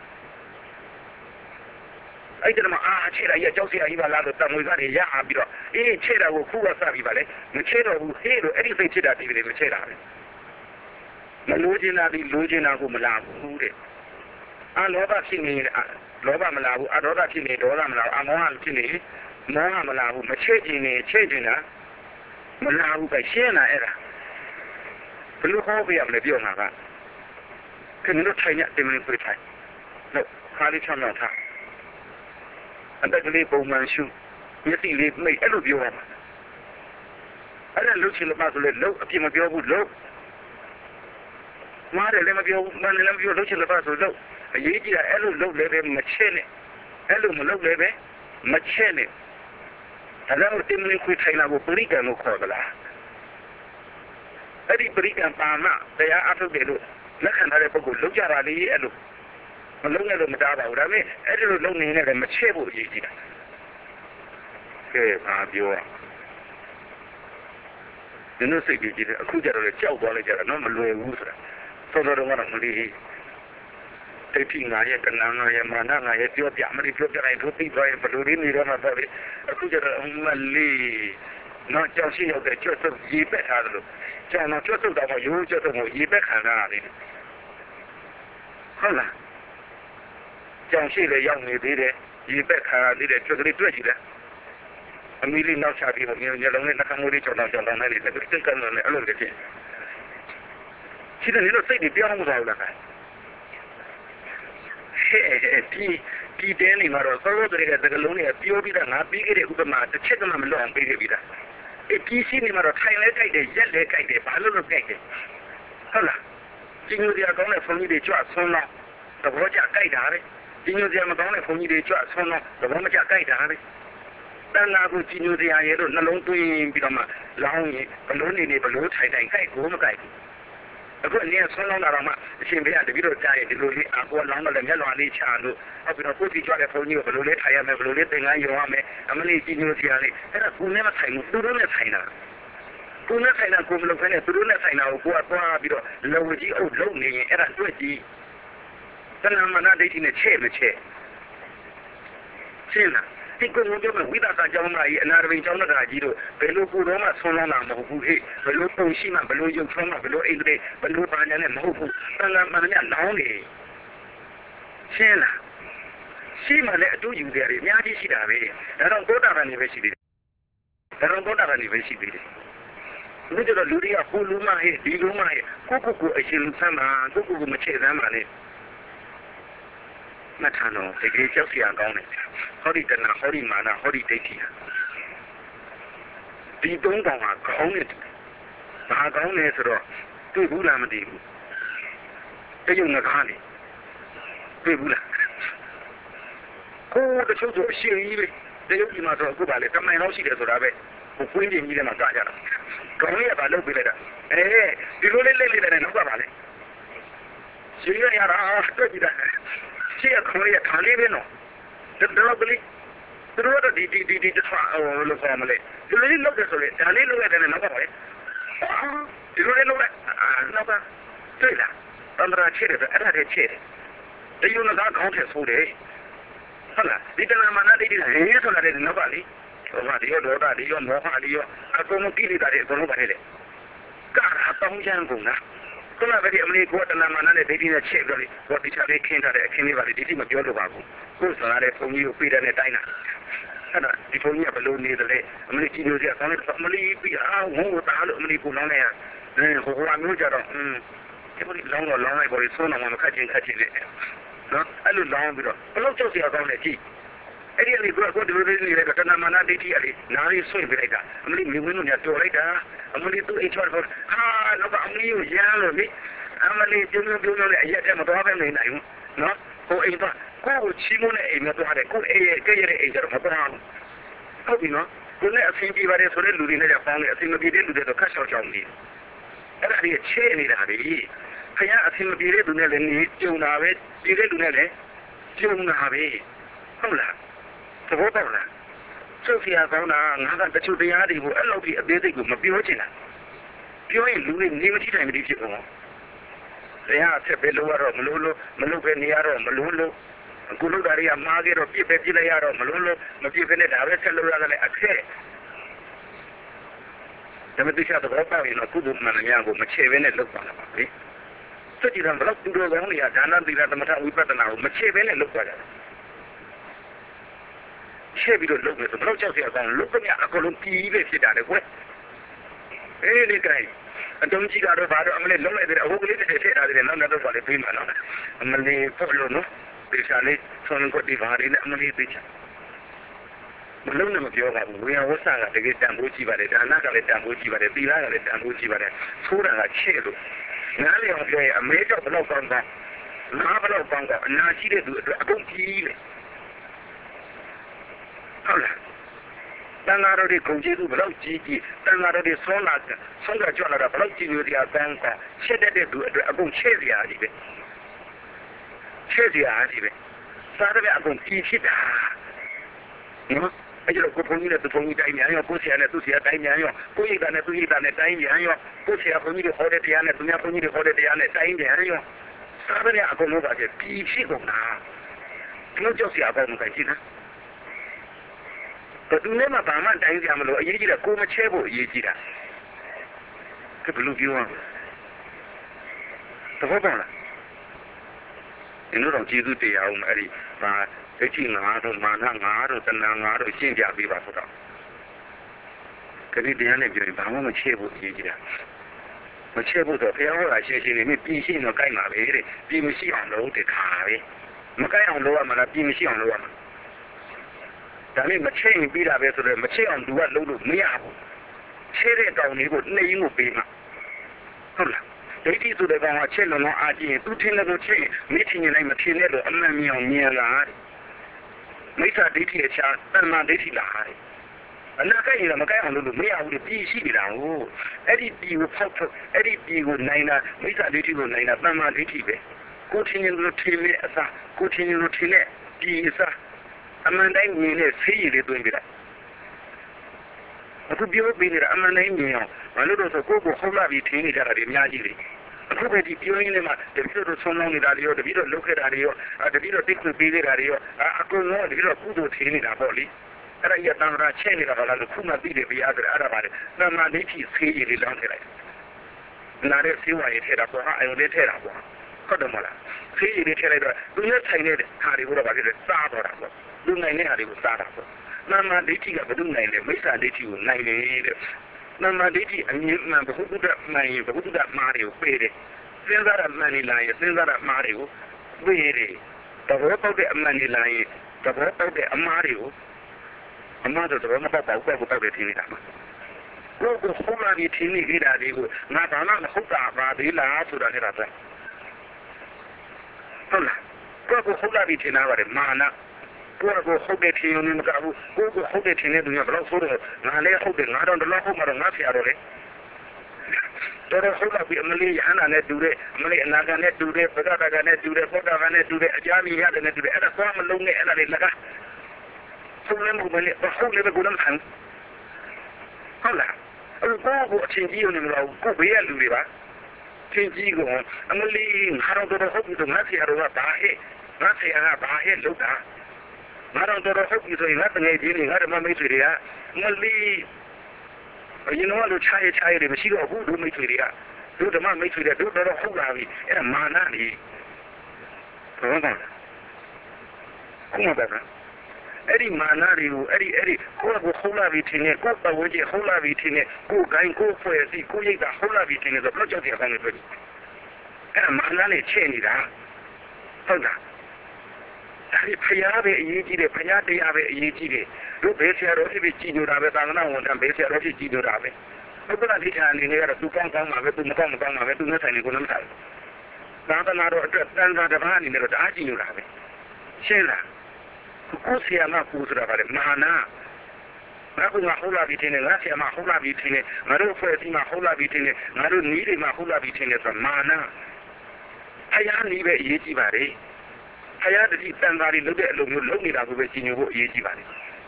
အဲ့ဒါမှချဲတာကြီးကြောက်စရာကြီးပါလားလို့တံငွေကနေရအားပြီးတော့အေးချဲတာကိုခုကစပြီးပါလေမချဲတော့ဘူးဟေးလို့အဲ့ဒီစိတ်ချစ်တာဒီလိုမချဲတာပဲမလို့ကျင်တာဒီလိုကျင်တာကိုမလာဘူးတဲ့လောဘဖြစ်နေလောဘမလာဘူးဒေါသဖြစ်နေဒေါသမလာဘူးမောဟဖြစ်နေမောဟမလာဘူးမချဲကျင်နေချဲကျင်တာမလာဘူးပဲရှင်းလာအဲ့ဒါဘယ်လိုဟောပြရမလဲပြောမှာကခင်ဗျားထိုင်နေတယ်မင်းပြေးထိုင်လို့ခါလေးချမ်းသာထားအတက်ကလေးပုံမှန်ရှုမျက်စိလေးမိတ်အဲ့လိုပြောရမှာအဲ့ဒါလှုပ်ချင်လို့ပါဆိုလေလှုပ်အပြစ်မပြောဘူးလှုပ်မားတယ်လည်းမပြောဘူးမန်းလည်းမပြောလှုပ်ချင်လို့ပါဆိုလှုပ်အရေးကြီးတာအဲ့လိုလှုပ်လည်းပဲမချဲ့နဲ့အဲ့လိုမလှုပ်လည်းပဲမချဲ့နဲ့ဒါကြောင့်တင်မင်းခွေထိုင်လာကိုပရိကံလို့ခေါ်ကြလားအဲ့ဒီပရိကံပါမတရားအထုတ်တယ်လို့လက်ခံထားတဲ့ပုဂ္ဂိုလ်လှုပ်ကြတာလေအဲ့လိုမလုံးနဲ့လို့မတားပါဘူးဒါပေမဲ့အဲ့ဒီလိုလုံးနေနေလည်းမချဲ့ဖို့အရေးကြီးတာကဲငါပြောရဒီလိုစိတ်ကြီးတယ်အခုကျတော့ကြောက်သွားလိုက်ကြတာတော့မလွယ်ဘူးဆိုတာတော်တော်တော့မလို့ဒိဋ္ဌိငါရဲ့ကဏ္ဍငါရဲ့မာနငါရဲ့ပြောပြမလို့ပြောပြတိုင်းတို့သိသွားရင်ဘယ်လိုလေးနေတော့မှတော့လေအခုကျတော့မလေးနော်ကြောက်ရှိရောက်တဲ့ကျွတ်စုပ်ရေပက်ထားသလိုကျန်တော့ကျွတ်စုပ်တော့ရိုးကျွတ်စုပ်ကိုရေပက်ခံရတာလေဟုတ်လားကြောင်ရှိလေရောက်နေသေးတယ်ရေပက်ခံရသေးတယ်ကျွတ်ကလေးတွေ့ကြည့်လားအမီလေးနောက်ချပြီးတော့ညလုံးနဲ့နှခမ်းမိုးလေးကြောင်ကြောင်နဲ့လေတက်တက်ကန်နဲ့အဲ့လိုလေဖြစ်ရှိတယ်လို့စိတ်တွေပြောင်းမှုသွားဘူးလားဒီတဲနေမှာတော့သောတော်တွေကသကလုံးတွေကပြောပြီးတာငါပြီးခဲ့တဲ့ဥပမာတစ်ချက်ကမှမလွတ်အောင်ပြီးခဲ့ပြီလားဒီစီနေမှာတော့ထိုင်လဲကြိုက်တယ်ရက်လဲကြိုက်တယ်ဘာလို့လို့ကြိုက်တယ်ဟုတ်လားဒီမျိုးတွေကကောင်းတဲ့ဖုန်းကြီးတွေကြွဆွန်းတော့သဘောကျကြိုက်တာပဲဒီမျိုးတွေကမကောင်းတဲ့ဖုန်းကြီးတွေကြွဆွန်းတော့သဘောမကျကြိုက်တာပဲတဏှာကိုဒီမျိုးတွေရဲ့လို့နှလုံးသွင်းပြီးတော့မှလောင်းရင်ဘလို့နေဘလို့ထိုင်ကြိုက်ကိုမကြိုက်ဘူးအခုအနေနဲ့ဆုံးလုံးလာတော့မှအရှင်ဘုရားတပည့်တော်ကြားရင်ဒီလိုလေးအကောလောင်းတော့လည်းမျက်လွှာလေးချလို့ဟုတ်ပြီးတော့ကိုယ်ကြည့်ကြတဲ့ဘုန်းကြီးကိုဘယ်လိုလေးထိုင်ရမယ်ဘယ်လိုလေးသင်္ကန်းယူရမယ်အမလေးကြီးညိုစရာလေးအဲ့ဒါကိုယ်နဲ့မဆိုင်ဘူးသူတို့နဲ့ဆိုင်တာကိုယ်နဲ့ဆိုင်တာကိုယ်မလုပ်ခဲနဲ့သူတို့နဲ့ဆိုင်တာကိုကိုယ်ကသွားပြီးတော့လောကြီးအုပ်လုံးနေရင်အဲ့ဒါတွေ့ကြည့်တဏှာမာနဒိဋ္ဌိနဲ့ချဲ့မချဲ့ရှင်းလားဒီကုန်းပြောမဲ့ဝိသစာကျောင်းသားကြီးအနာရပင်ကျောင်းသားကြီးတို့ဘယ်လိုကိုယ်တော့မှဆုံးလာမှာမဟုတ်ဘူးဟဲ့ဘယ်လိုပုံရှိမှဘယ်လိုရုပ်ဆုံးမှဘယ်လိုအိမ်တွေဘယ်လိုပါညာနဲ့မဟုတ်ဘူးတန်ခါမှန်မြလောင်းနေရှင်းလားရှိမှလည်းအတူယူတယ်အများကြီးရှိတာပဲဒါတော့သောတာပန်နေပဲရှိသေးတယ်ဒါတော့သောတာပန်နေပဲရှိသေးတယ်ဒီတော့လူတွေကကိုလူမဟဲ့ဒီလူမဟဲ့ကိုအရှင်လူဆမ်းမှာကိုမချေစမ်းပါနဲ့မထန်တော့တကယ်ကြောက်စရာကောင်းတယ်ဟောဒီတဏှာဟောဒီမာနဟောဒီဒိဋ္ဌိဒီသုံးကောင်ကကောင်းတယ်ဘာကောင်းလဲဆိုတော့တွေ့ဘူးလားမသိဘူးတရုံငကားနေတွေ့ဘူးလားကိုတချို့ဆိုအရှင်ကြီးပဲတရုတ်ပြည်မှာဆိုအခုပါလေတမိုင်လောက်ရှိတယ်ဆိုတာပဲကိုကွင်းပြင်ကြီးထဲမှာကြကြတာကောင်းလေးကဘာလုပ်ပေးလိုက်တာဒီလိုလေးလေးနဲ့နောက်ကပါလေရှင်ရရတာတွေ့ကြည့်တာရှိရခေါ်ရထားလေးပဲနော်တော့ကလေးသူတို့တော့ဒီတစ်ခါလို့ခေါ်မလဲဒီလိုလေးလုပ်တယ်ဆိုရင်ဒါလေးလုပ်ရတယ်နောက်ကပါလေဒီလိုလေးလုပ်လိုက်နောက်ကတွေ့လားတန္တရာချဲ့တယ်အဲ့ဒါတည်းချဲ့တယ်တယုံကခေါင်းထက်ဆိုးတယ်ဟုတ်လားဒီတဏှာမာနဒိဋ္ဌိဟဲ့ဆိုတာလည်းနောက်ကလေဟိုမှာဒီရောဒေါသဒီရောမောဟဒီရောအကုန်လုံးကိလေသာတွေအကုန်လုံးပါတယ်လေကာရတောင်းချမ်းကုန်လားခုနကတည်းကအမလေးကိုတဏှာမာနနဲ့ဒိဋ္ဌိနဲ့ချက်ကြလို့ဘောတိချလေးခင်းထားတဲ့အခင်းလေးပါလေဒိဋ္ဌိမပြောလို့ပါဘူးကိုယ်ဆိုတာလည်းဘုံကြီးကိုပြေးတဲ့နဲ့တိုင်းတာအဲ့ဒါဒီဘုံကြီးကဘလို့နေတယ်လေအမလေးကြီးမျိုးစီအကောင်းနဲ့အမလေးပြီးဝုန်းကိုတားလို့အမလေးကိုလောင်းလိုက်ရဟိုကမျိုးကြတော့ဒီဘလေးလောင်းတော့လောင်းလိုက်ပေါ်ပြီးဆုံးတော့မှခတ်ချင်းလေနော်အဲ့လိုလောင်းပြီးတော့ဘလို့ကြောက်စရာကောင်းလဲကြည့်အဲ့ဒီအလေးကိုဒီလိုလေးနေတဲ့တဏှာမာနဒိဋ္ဌိအလေးနားလေးဆွင့်ပြလိုက်တာအမလေးမြင်းဝင်းတို့ညတော်လိုက်တာအမလေးသူ့အိမ်ချောတော့တော့အမလေးကိုရမ်းလို့လေအမလေးပြုံးနဲ့အရက်ထဲမှာသွားပဲနေနိုင်ဘူးနော်ဟိုအိမ်သွားကိုချီးမွမ်းတဲ့အိမ်မှာသွားတယ်ကိုအိမ်ရဲ့ကြည့်ရတဲ့အိမ်ကျတော့မသွားဘူးဟုတ်ပြီနော်ကိုလည်းအဆင်ပြေပါတယ်ဆိုတဲ့လူတွေနဲ့ကြောက်ပေါင်းတယ်အဆင်မပြေတဲ့လူတွေတော့ခက်ချောက်ချောင်းနေအဲ့ဒါကြီးချဲနေတာလေခရအဆင်မပြေတဲ့လူနဲ့လည်းနေကြုံတာပဲပြေတဲ့လူနဲ့လည်းကြုံတာပဲဟုတ်လားသဘောပေါက်လားချုပ်ဖျားကောင်းတာငါကတချို့တရားတွေကိုအဲ့လောက်ကြီးအသေးစိတ်ကိုမပြောချင်တာပြောရင်လူတွေနေမကြည့်တိုင်းမကြည့်ဖြစ်ဘူးတရားဆက်ပဲလို့ရတော့မလို့ပဲနေရတော့မလို့အခုလို့ဒါတွေကမှားကြတော့ပြစ်ပဲပြစ်လိုက်ရတော့မလို့မပြစ်ပဲနဲ့ဒါပဲဆက်လို့ရတယ်အခက်ဒါမှတိကျတော့ဘာပဲနော်ကုသမှန်များကိုမချေပဲနဲ့လုပ်ပါလားပါလေစကြည်တယ်ဘလို့သူတော်ကောင်းတွေကဒါနသီလသမထဝိပဿနာကိုမချေပဲနဲ့လုပ်ပါကြတယ်ချဲ့ပြီးတော့လုပ်မယ်ဆိုတော့ကြောက်စရာကောင်းလုပ်ကြအကုန်လုံးပြီးပဲဖြစ်တာလေကွဒီကိန်းအတုံးကြီးကတော့ဘာတော့အမလေးလုံးလိုက်တယ်အဟုတ်ကလေးတစ်ထည့်ထည့်ထားတယ်နောက်တော့ပါလေပြီးမှတော့အမလေးဖုတ်လို့နော်ဒီစားလေးဆုံးကိုဒီဘာလေးနဲ့အမလေးသိချင်မလုံးနဲ့မပြောပါဘူးဝေယဝဆကတကယ်တန်ဖိုးကြည့်ပါတယ်ဒါနကလည်းတန်ဖိုးကြည့်ပါတယ်သီလကလည်းတန်ဖိုးကြည့်ပါတယ်ဆိုးတာကချဲ့လို့နားလည်အောင်ပြောရင်အမေတော့ဘလောက်ကောင်းတာငါဘလောက်ကောင်းတာအနာရှိတဲ့သူအတွက်အကုန်ကြီးလေဟုတ်လားတန်ဃာတော်တွေကုန်ကျေးဇူးဘလောက်ကြီးတန်ဃာတော်တွေဆုံးကကြွလာတာဘလောက်ကြီးလို့တရားတန်းကချက်တဲ့သူအတွက်အကုန်ချဲ့စရာကြီးပဲစားတယ်အကုန်ကြီးဖြစ်တာနော်အဲ့တော့ကိုဘုန်းကြီးနဲ့သူဘုန်းကြီးတိုင်းများရောကိုဆရာနဲ့သူဆရာတိုင်းများရောကိုရိတ်တာနဲ့သူရိတ်တာနဲ့တိုင်းများရောကိုဆရာဘုန်းကြီးတွေဟောတဲ့တရားနဲ့သူများဘုန်းကြီးတွေဟောတဲ့တရားနဲ့တိုင်းများရောစားတဲ့အကုန်လုံးကပြည်ဖြစ်ကုန်တာဒီလိုကြောက်စရာအကောင်းကိုကြည့်နော်ဘယ်သူနဲ့မှဘာမှတိုင်းကြမလို့အရေးကြီးတာကိုမချဲဖို့အရေးကြီးတာကဘလူပြောရမယ်သဘောပေါက်လားဒီလိုတော့ကျေးဇူးတရားအောင်အဲ့ဒီဘာဒိဋ္ဌိငါတို့မာနငါတို့တဏှာငါတို့ရှင်းပြပေးပါဆိုတော့ခရီးတရားနဲ့ပြောရင်ဘာမှမချဲဖို့အရေးကြီးတာမချဲဖို့တော့ဘုရားဟောတာရှင်းရှင်းလေးပြည်ရှိတော့ကြိုက်မှာပဲတဲ့ပြည်မရှိအောင်လုပ်တဲ့ခါပဲမကြိုက်အောင်လုပ်ရမှာလားပြည်မရှိအောင်လုပ်ရမှာဒါနဲ့မချဲရင်ပြီးတာပဲဆိုတော့မချဲအောင်သူကလုပ်လို့မရဘူးချဲတဲ့တောင်လေးကိုနှိမ့်မှုပေးမှာဟုတ်လားဒိဋ္ဌိဆိုတဲ့ကောင်ကချက်လုံးလုံးအားကြည့်ရင်သူထင်တယ်လို့ချက်မိထင်နေလိုက်မထင်နဲ့လို့အမှန်မြင်အောင်မြင်လာတယ်မိစ္ဆာဒိဋ္ဌိရဲ့ခြားတဏ္ဍာဒိဋ္ဌိလားအနာကရင်မကဲအောင်လို့မရဘူးပြည်ရှိနေတာဟုတ်အဲ့ဒီပြည်ကိုဖောက်ထုတ်အဲ့ဒီပြည်ကိုနိုင်တာမိစ္ဆာဒိဋ္ဌိကိုနိုင်တာတဏ္ဍာဒိဋ္ဌိပဲကိုထင်နေလို့ထင်နေအစားကိုထင်နေလို့ထင်နေပြည်အစားအမှန်တိုင်းမြင်နေဆေးရည်လေးသွင်းပြလိုက်အခုပြောပြီးနေတာအမှန်တိုင်းမြင်အောင်ဘာလို့လဲဆိုကိုကိုဟုတ်လာပြီးထင်နေကြတာဒီအများကြီးလေအခုပဲဒီပြောရင်းနဲ့မှတပည့်တော်ဆုံးလောင်းနေတာတွေရောတပည့်တော်လုပ်ခဲ့တာတွေရောတပည့်တော်တိတ်ခွေပေးနေတာတွေရောအကုန်လုံးတပည့်တော်ကုသိုလ်ထင်နေတာပေါ့လေအဲ့ဒါရတန်ရာချဲ့နေတာပါလားလို့ခုမှသိတယ်ပြရတယ်အဲ့ဒါပါလေတဏ္ဍာဒိဋ္ဌိဆေးရည်လေးလောင်းထည့်လိုက်နားတဲ့ဆေးဝါးရည်ထည့်တာပေါ့အယုံလေးထည့်တာပေါ့ဟုတ်တယ်မလားဆေးရည်လေးထည့်လိုက်တော့သူနဲ့ဆိုင်နေတဲ့ဟာတွေကိုတော့ဗာဖြစ်တယ်စားတော့တာပေါ့လူနိုင်တဲ့ဟာတွေကိုစားတာပေါ့တဏ္ဍာဒိဋ္ဌိကဘယ်သူနိုင်လဲမိစ္ဆာဒိဋ္ဌိကိုနိုင်တယ်တဲ့တဏ္ဍာဒိဋ္ဌိအမြင်မှန်ဘုဟုတ္တမှန်ရင်ဘုဟုတ္တမှားတွေကိုပေးတယ်စဉ်းစားရမှန်နေလားရင်စဉ်းစားရမှားတွေကိုပေးတယ်သဘောပေါက်တဲ့အမှန်နေလားရင်သဘောပေါက်တဲ့အမှားတွေကိုအမှားတော့မပေါက်ပါဘူးပဲကိုပေါက်တယ်ထင်နေတာမှာကိုယ်ကိုဆုံးလာပြီးထင်နေကြတာတွေကိုငါဘာမှမဟုတ်တာပါသေးလားဆိုတာနဲ့တော့ဟုတ်လားကိုယ်ကိုဆုံးလာပြီးထင်တာပါတယ်မာနကိုယ်ကိုဟုတ်တဲ့ထင်ရုံနဲ့မကဘူးကိုယ်ကိုဟုတ်တဲ့ထင်တဲ့သူကဘယ်တော့ဆိုတော့ငါလည်းဟုတ်တယ်ငါတော့တော့ဟုတ်မှာတော့ငါဆရာတော့လေတော်ဟုတ်လာပြီအမလေးဟန္တာနဲ့တူတဲ့အမလေးအနာဂတ်နဲ့တူတဲ့ဗုဒ္ဓဘာသာနဲ့တူတဲ့ဘုရားဘာနဲ့တူတဲ့အကြမ်းကြီးရတယ်နဲ့တူတဲ့အဲ့ဒါသွားမလုံးနဲ့အဲ့ဒါလေးလကဆုံးလည်းမဟုတ်ဘူးလေဟုတ်လည်းကိုယ်လည်းခံဟုတ်လားအဲ့ကိုအချင်းကြီးရုံနဲ့မလားကိုဘေးရလူတွေပါချင်းကြီးကအမလေးငါတော့ဟုတ်ပြီဆိုငါဆရာတော်ကဘာဟဲ့ငါဆရာကဘာဟဲ့လောက်တာငါတော့ဟုတ်ပြီဆိုရင်ငါတငယ်ချင်းတွေငါဓမ္မမိတ်ဆွေတွေကမလေးအရင်တော့လူချားရတွေမရှိတော့ဘူးဒုမိတ်ဆွေတွေကဒုဓမ္မမိတ်ဆွေတွေဒုတော့ဟုတ်လာပြီအဲ့ဒါမာနလေဘယ်တော့ခုနကအဲ့ဒီမာနတွေကိုအဲ့ဒီကိုယ့်ကိုဟုတ်လာပြီထင်နေကိုယ့်ပတ်ဝန်းကျင်ဟုတ်လာပြီထင်နေကိုယ်ဂိုင်းကိုယ်ဖွဲ့စီကိုယ်ရိတ်တာဟုတ်လာပြီထင်နေဆိုတော့ကြောက်ကြရတဲ့အတွက်အဲ့ဒါမာနနဲ့ချဲ့နေတာဟုတ်လားအဲ့ဒီဖျားပဲအရေးကြီးတယ်ဖျားတရားပဲအရေးကြီးတယ်တို့ဘေးဆရာတော်ဖြစ်ပြီးကြည်ညိုတာပဲသာသနာဝန်ထမ်းဘေးဆရာတော်ဖြစ်ကြည်ညိုတာပဲဘုရားဒိဋ္ဌာအနေနဲ့ကတော့သူကောင်းမှာပဲသူမကောင်းမှာပဲသူနဲ့ဆိုင်နေကိုလည်းမဆိုင်သာသနာတော်အတွက်တန်ခါတစ်ပါးအနေနဲ့တော့တအားကြည်ညိုတာပဲရှင်းလားကိုဆရာမပူဆိုတာကလည်းမာနငါကဟုတ်လာပြီထင်တယ်ငါဆရာမဟုတ်လာပြီထင်တယ်ငါတို့ဖွဲ့စီမှာဟုတ်လာပြီထင်တယ်ငါတို့နီးတွေမှာဟုတ်လာပြီထင်တယ်ဆိုတာမာနအရာနီးပဲအရေးကြီးပါလေအရာတတိတန်ခါတွေလုပ်တဲ့အလုပ်မျိုးလုပ်နေတာကိုပဲကြည်ညိုဖို့အရေးကြီးပါလေ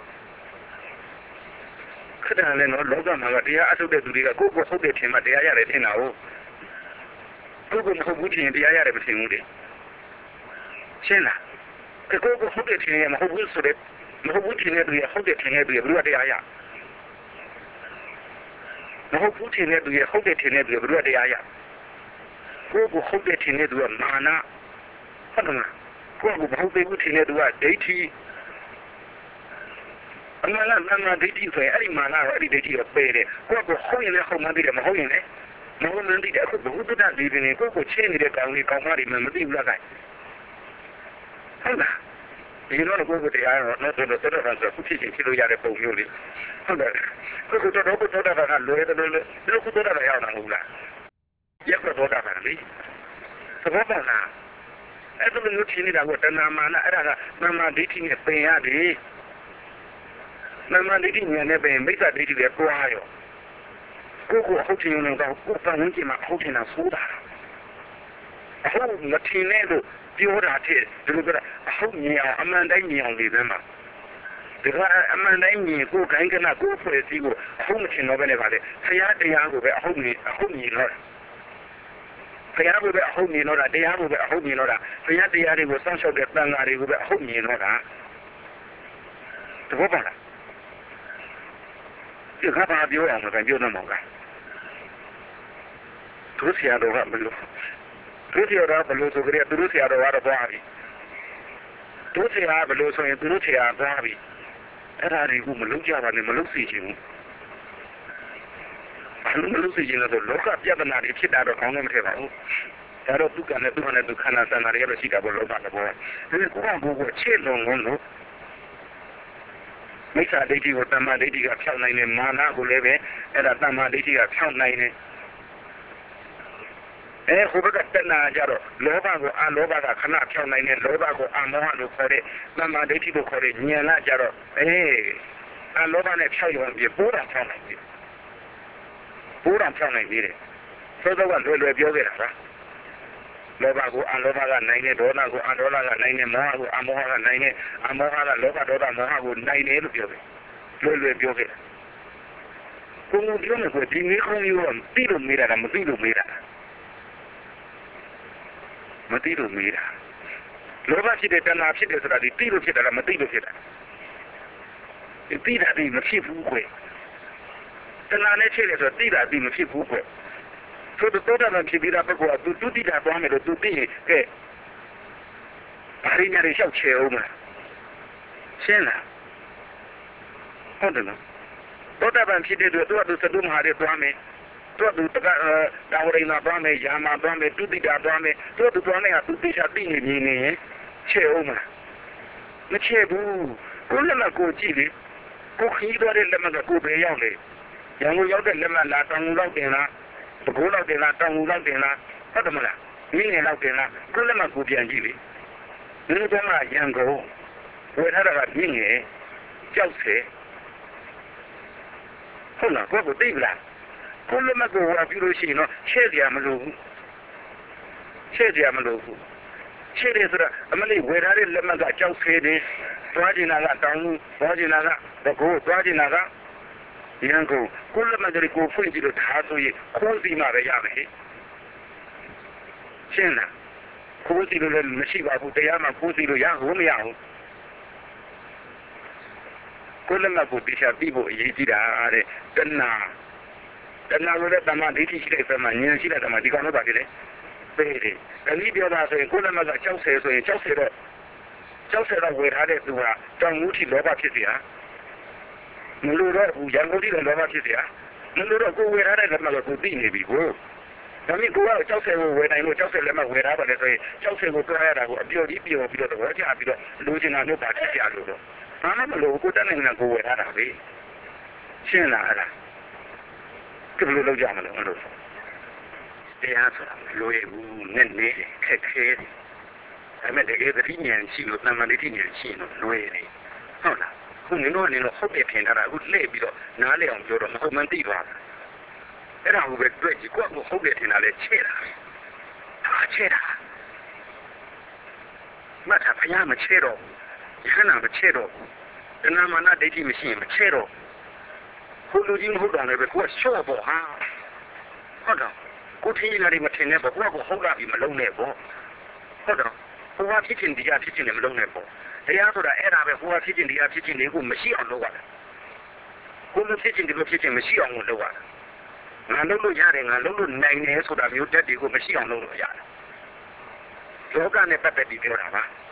ခဏလည်းတော့လောကမှာကတရားအထုတ်တဲ့သူတွေကကိုယ့်ကိုဟုတ်တယ်ထင်မှတရားရတယ်ထင်တာဟုတ်ကိုယ့်ကိုမဟုတ်ဘူးထင်တရားရတယ်မထင်ဘူးလေရှင်းလားကိုယ့်ကိုဟုတ်တယ်ထင်ရင်မဟုတ်ဘူးဆိုတဲ့မဟုတ်ဘူးထင်တဲ့သူရဟုတ်တယ်ထင်တဲ့သူရဘယ်လိုတရားရမဟုတ်ဘူးထင်တဲ့သူရဟုတ်တယ်ထင်တဲ့သူရဘယ်လိုတရားရကိုယ့်ကိုဟုတ်တယ်ထင်တဲ့သူကမာနဟုတ်တယ်မလားကိုယ့်ကိုမဟုတ်ဘူးထင်တဲ့သူကဒိဋ္ဌိအမှန်လားနာဒိဋ္ဌိဆိုရင်အဲ့ဒီမာနရောအဲ့ဒီဒိဋ္ဌိရောပယ်တယ်ကိုယ့်ကိုဟုတ်ရင်လည်းဟုတ်မှန်းသိတယ်မဟုတ်ရင်လည်းမဟုတ်မှန်းသိတယ်အခုဘုဒ္ဓတာဒီပင်ကိုယ့်ကိုချင်းနေတဲ့ကောင်းလေးကောင်းမတွေမှမသိဘူးလားခိုင်ဟုတ်လားဒီလိုကိုယ့်ကိုတရားရောတော့တော်ဆိုခုဖြစ်ချင်းဖြစ်လို့ရတဲ့ပုံမျိုးလေးဟုတ်တယ်ကိုယ့်ကိုတော်တာကလွယ်တယ်လို့ကိုယ်တော်တာရအောင်မဟုတ်လားရက်တော့တာပါလေသဘောပေါက်လားအဲ့ဒါမျိုးချင်းနေတာကိုတဏမာနအဲ့ဒါကနာမဒိဋ္ဌိနဲ့ပင်ရတယ်နာမဒိဋ္ဌိဉာဏ်နဲ့ပင်မိစ္ဆာဒိဋ္ဌိရဲ့ပွားရောကိုယ့်ကိုဟုတ်ချင်လို့တော့ကိုယ်ပန်းဝင်ကြမှာဟုတ်ချင်တာဆိုတာအခုမထင်နဲ့လို့ပြောတာတဲ့ဒီလိုကအဟုတ်မြင်အောင်အမှန်တိုင်းမြင်အောင်လေပဲမှာဒီကအမှန်တိုင်းမြင်ကိုယ်ခိုင်းကနာကိုယ်ဖွဲ့စည်းကိုအဟုတ်မထင်တော့ပဲနဲ့ပါလေဆရာတရားကိုပဲအဟုတ်မြင်တော့ဘုရားကိုပဲအဟုတ်မြင်တော့တာတရားကိုပဲအဟုတ်မြင်တော့တာဘုရားတရားတွေကိုစောင့်ရှောက်တဲ့တန်ဃာတွေကိုပဲအဟုတ်မြင်တော့တာတဘောပါလားဒီကဘာပြောရမှာကပြောနေမှာကသူဆရာတော်ကဘယ်လိုသူဆရာတော်ဘယ်လိုဆိုကြတယ်သူဆရာတော်ကတော့သွားပြီသူဆရာဘယ်လိုဆိုရင်သူဆရာသွားပြီအဲ့ဒါတွေကိုမလုပ်ကြပါနဲ့မလုပ်စီချင်ဘူးမလုပ်စီချင်လို့လောကပြဿနာတွေဖြစ်တာတော့ကောင်းနေမထင်ပါဘူးဒါတော့သူကလည်းသူ့နဲ့သူခန္ဓာတဏ္ဍာတွေကတော့ရှိတာပေါ့လောကတော့ဒီကိုချစ်လုံးလို့မိစ္ဆာဒိဋ္ဌိကိုတမ္မာဒိဋ္ဌိကဖြောက်နိုင်တယ်မာနကိုလည်းပဲအဲ့ဒါတမ္မာဒိဋ္ဌိကဖြောက်နိုင်တယ်ဟိုဘက်ကတဏှာကြတော့လောဘကိုအလောဘကခဏဖြောက်နိုင်တယ်လောဘကိုအမောဟလို့ခေါ်တဲ့တမ္မာဒိဋ္ဌိကိုခေါ်တဲ့ဉာဏ်လာကြတော့အလောဘနဲ့ဖြောက်ရုံပြပိုးတာဖြောက်နိုင်တယ်ပိုးတာဖြောက်နိုင်သေးတယ်သောသောကလွယ်ပြောခဲ့တာပါလောဘကိုအလောဘကနိုင်တယ်ဒေါသကိုအဒေါသကနိုင်တယ်မောဟကိုအမောဟကနိုင်တယ်အမောဟကလောဘဒေါသမောဟကိုနိုင်တယ်လို့ပြောတယ်လွယ်ပြောခဲ့တာကိုယ်ပြောနေကိုဒီနည်းကောင်းမျိုးကသိလို့မေးတာမသိလို့မေးတာမသိလို့မေးတာလောဘဖြစ်တဲ့တဏှာဖြစ်တယ်ဆိုတာဒီသိလို့ဖြစ်တာလားမသိလို့ဖြစ်တာသိတာဒီမဖြစ်ဘူးကွယ်တဏှာနဲ့ဖြစ်တယ်ဆိုသိတာဒီမဖြစ်ဘူးကွယ်ဆိုတော့တော်တော်ဖြစ်ပြီးတာပုဂ္ဂိုလ်ကသူသိတာသွားမယ်လို့သူသိရင်ကဲဘာရင်းရလျှောက်ချေအောင်မလားရှင်းလားဟုတ်တယ်နော်တော်တော်ဖြစ်တဲ့အတွက်သူကသူစတုမဟာတွေသွားမယ်သူတာဝရိနာသွားမယ်ယာမသွားမယ်သူတိတာသွားမယ်သူသွားမယ်ကသူတိချာသိနေနေရင်ချေအောင်မလားမချေဘူးကိုလည်းမကိုကြည့်လေကိုခီးသွားတဲ့လက်မကကိုပဲရောက်လေရန်ကုန်ရောက်တဲ့လက်မလာတောင်ငူလောက်တင်လားတကူလောက်တင်လားတောင်ငူလောက်တင်လားဟုတ်တယ်မလားမင်းငယ်လောက်တင်လားကိုလည်းမကိုပြန်ကြည့်လေဒီလိုမှရန်ကုန်ဝယ်ထားတာကမင်းငယ်ကြောက်စေဟုတ်လားကိုသိပလားကိုလည်းမကိုဝါပြုလို့ရှိရင်တော့ချဲ့ကြမလို့ဘူးချဲ့ကြမလို့ဘူးချဲ့တယ်ဆိုတော့အမလေးဝယ်ထားတဲ့လက်မကကြောက်စေတယ်သွားကျင်တာကတောင်သွားကျင်တာကတကူသွားကျင်တာကရန်ကုန်ကိုလည်းမကလေးကိုဖွင့်ကြည့်လို့ထားဆိုရင်ခိုးစီမှပဲရမယ်ရှင်းလားခိုးစီလို့လည်းမရှိပါဘူးတရားမှခိုးစီလို့ရဘူးမရဘူးကိုလည်းမကိုတရားပြီးဖို့အရေးကြီးတာတဲ့တဏှာကိုလည်းတမ္မာဒိဋ္ဌိရှိတဲ့ဘက်မှာဉာဏ်ရှိတဲ့ဘက်မှာဒီကောင်တော့ပါပြီလေပေးတယ်တနည်းပြောတာဆိုရင်ကိုလည်းမက60ဆိုရင်60တော့ဝယ်ထားတဲ့သူဟာတောင်ငူထိလောဘဖြစ်เสียမလို့တော့ဘူးရန်ကုန်ထိလည်းလောဘဖြစ်เสียမလို့တော့ကိုဝယ်ထားတဲ့လက်မှကိုသိနေပြီကိုဒါပေမဲ့ကိုက60ကိုဝယ်နိုင်လို့60လက်မှဝယ်ထားပါလေဆိုရင်60ကိုတွားရတာကိုအပြော်ကြီးပြောပြီးတော့တော့ကြာပြီးတော့လိုချင်တာမျိုးပါဖြစ်ကြလို့တော့ဘာမှမလို့ကိုတက်နိုင်တာကိုဝယ်ထားတာပဲရှင်းလားအဲ့ဒါဘယ်လိုလုပ်ကြမလဲအဲ့လိုတရားဆိုတာလိုရဘူးနဲ့နေခက်ခဲတယ်အဲ့မဲ့တကယ်သတိဉာဏ်ရှိလို့တမ္မာဒိဋ္ဌိဉာဏ်ရှိရင်တော့လွယ်တယ်ဟုတ်လားခုနင်တို့ဟုတ်တယ်ထင်ထားတာအခုလှည့်ပြီးတော့နားလည်အောင်ပြောတော့မဟုတ်မှန်းသိသွားတာအဲ့ဒါကိုပဲတွေ့ကြည့်ကိုကဟုတ်တယ်ထင်တာလေချဲ့တာဒါချဲ့တာမတ်ဖယားမချဲ့တော့ရဟနာမချဲ့တော့တဏမာနဒိဋ္ဌိမရှိရင်မချဲ့တော့ခုလူကြီးမဟုတ်တော့လည်းပဲကိုကရှော့ပေါ့ဟာဟုတ်တော့ကိုထင်းကြီးလာတယ်မထင်နဲ့ပေါ့ကိုကဟုတ်လာပြီမလုံးနဲ့ပေါ့ဟုတ်တော့ဟိုကဖြစ်ချင်းတရားဖြစ်ချင်းလည်းမလုံးနဲ့ပေါ့တရားဆိုတာအဲ့ဒါပဲဟိုကဖြစ်ချင်းတရားဖြစ်ချင်းတွေကိုမရှိအောင်လုပ်ရတယ်ကိုမဖြစ်ချင်းဒီလိုဖြစ်ချင်းမရှိအောင်လုပ်ရတယ်ငါလုပ်လို့ရတယ်ငါလုပ်လို့နိုင်တယ်ဆိုတာမျိုးတက်တွေကိုမရှိအောင်လုပ်လို့ရတယ်လောကနဲ့ပတ်သက်ပြီးပြောတာပါ